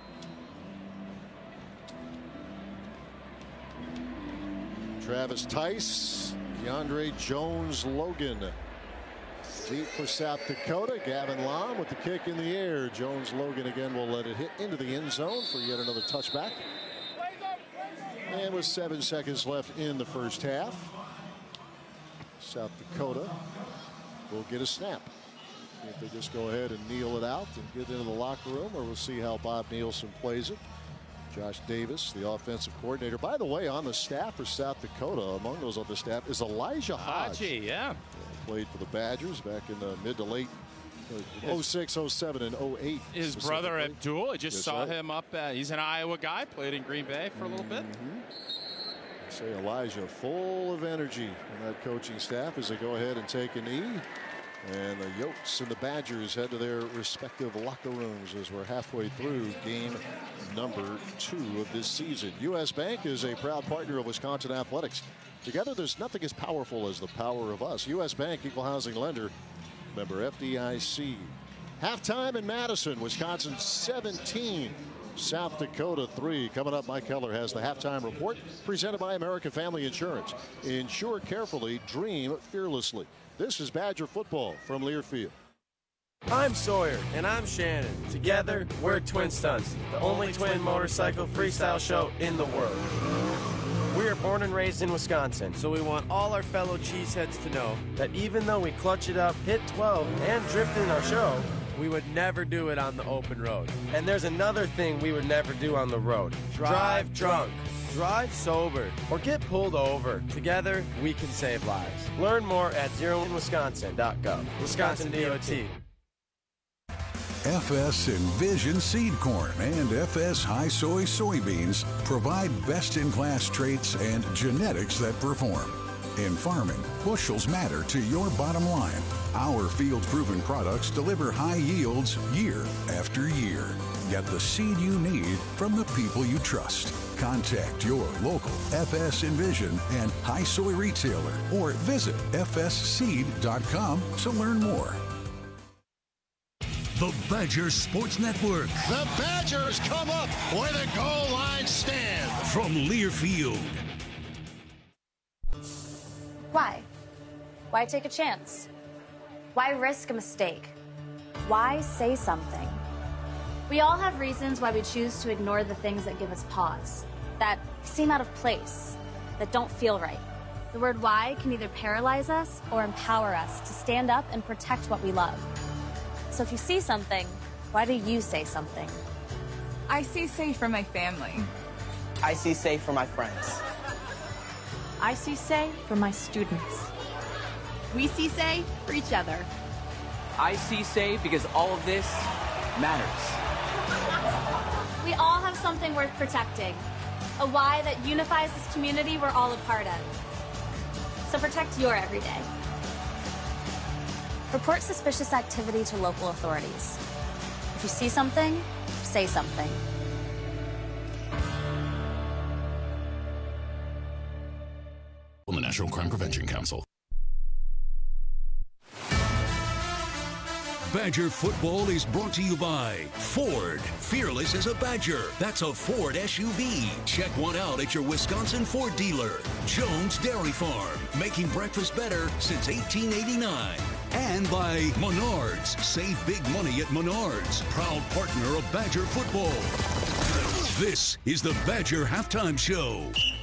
Travis Tice, DeAndre Jones-Logan. Deep for South Dakota. Gavin Lom with the kick in the air. Jones-Logan again will let it hit into the end zone for yet another touchback. And with 7 seconds left in the first half, South Dakota will get a snap. If they just go ahead and kneel it out and get into the locker room, or we'll see how Bob Nielsen plays it. Josh Davis, the offensive coordinator. By the way, on the staff for South Dakota, among those on the staff, is Elijah Hodge. Yeah. Played for the Badgers back in the mid to late 06, 07, and 08. His brother Abdul, I just saw him up. He's an Iowa guy, played in Green Bay for a little bit. Say Elijah full of energy in that coaching staff as they go ahead and take a knee. And the Yotes and the Badgers head to their respective locker rooms as we're halfway through game number 2 of this season. U.S. Bank is a proud partner of Wisconsin Athletics. Together, there's nothing as powerful as the power of us. U.S. Bank, equal housing lender, member FDIC. Halftime in Madison, Wisconsin 17. South Dakota 3. Coming up, Mike Heller has the halftime report presented by American Family Insurance. Insure carefully, dream fearlessly. This is Badger football from Learfield. I'm Sawyer, and I'm Shannon. Together, we're Twin Stunts, the only twin motorcycle freestyle show in the world. We are born and raised in Wisconsin, so we want all our fellow cheeseheads to know that even though we clutch it up, hit 12, and drift in our show, we would never do it on the open road. And there's another thing we would never do on the road. Drive drunk. Drive sober or get pulled over. Together, we can save lives. Learn more at zeroinwisconsin.gov. Wisconsin DOT. FS Envision Seed Corn and FS High Soy Soybeans provide best-in-class traits and genetics that perform. In farming, bushels matter to your bottom line. Our field-proven products deliver high yields year after year. Get the seed you need from the people you trust. Contact your local FS Envision and High Soy retailer or visit fsseed.com to learn more. The Badger Sports Network. The Badgers come up where the goal line stands. From Learfield. Why? Why take a chance? Why risk a mistake? Why say something? We all have reasons why we choose to ignore the things that give us pause, that seem out of place, that don't feel right. The word why can either paralyze us or empower us to stand up and protect what we love. So if you see something, why do you say something? I see safe for my family. I see safe for my friends. I see say for my students. We see say for each other. I see say because all of this matters. We all have something worth protecting. A why that unifies this community we're all a part of. So protect your everyday. Report suspicious activity to local authorities. If you see something, say something. On the National Crime Prevention Council. Badger football is brought to you by Ford. Fearless as a Badger. That's a Ford SUV. Check one out at your Wisconsin Ford dealer. Jones Dairy Farm. Making breakfast better since 1889. And by Menards. Save big money at Menards. Proud partner of Badger football. This is the Badger Halftime Show.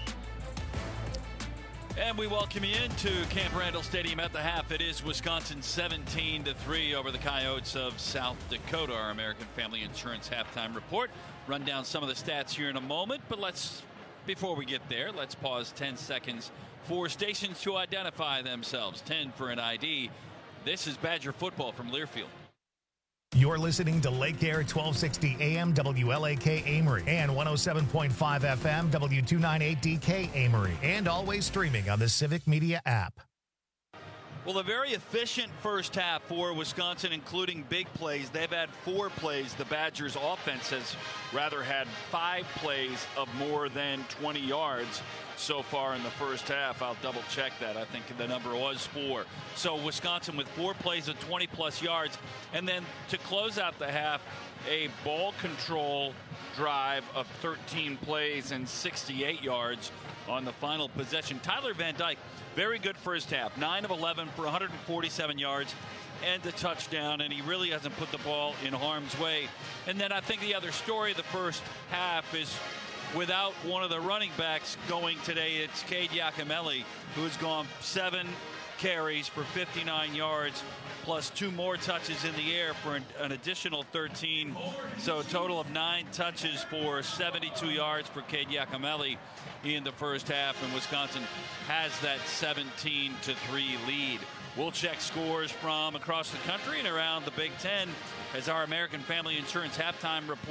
And we welcome you into Camp Randall Stadium at the half. It is Wisconsin 17-3 over the Coyotes of South Dakota. Our American Family Insurance halftime report. Run down some of the stats here in a moment, but before we get there, let's pause 10 seconds for stations to identify themselves. 10 for an ID. This is Badger football from Learfield. You're listening to Lake Air 1260 AM WLAK Amory and 107.5 FM W298DK Amory, and always streaming on the Civic Media app. Well, a very efficient first half for Wisconsin, including big plays. They've had 4 plays. The Badgers' offense has rather had 5 plays of more than 20 yards so far in the first half. I'll double check that. I think the number was 4. So Wisconsin with 4 plays of 20-plus yards. And then to close out the half, a ball control drive of 13 plays and 68 yards on the final possession. Tyler Van Dyke, very good first half. 9 of 11 for 147 yards and a touchdown, and he really hasn't put the ball in harm's way. And then I think the other story of the first half is without one of the running backs going today, it's Cade Yakimelli, who's gone 7 carries for 59 yards, plus 2 more touches in the air for an additional 13. So a total of 9 touches for 72 yards for Cade Yakimelli in the first half, and Wisconsin has that 17-3 lead. We'll check scores from across the country and around the Big Ten as our American Family Insurance halftime report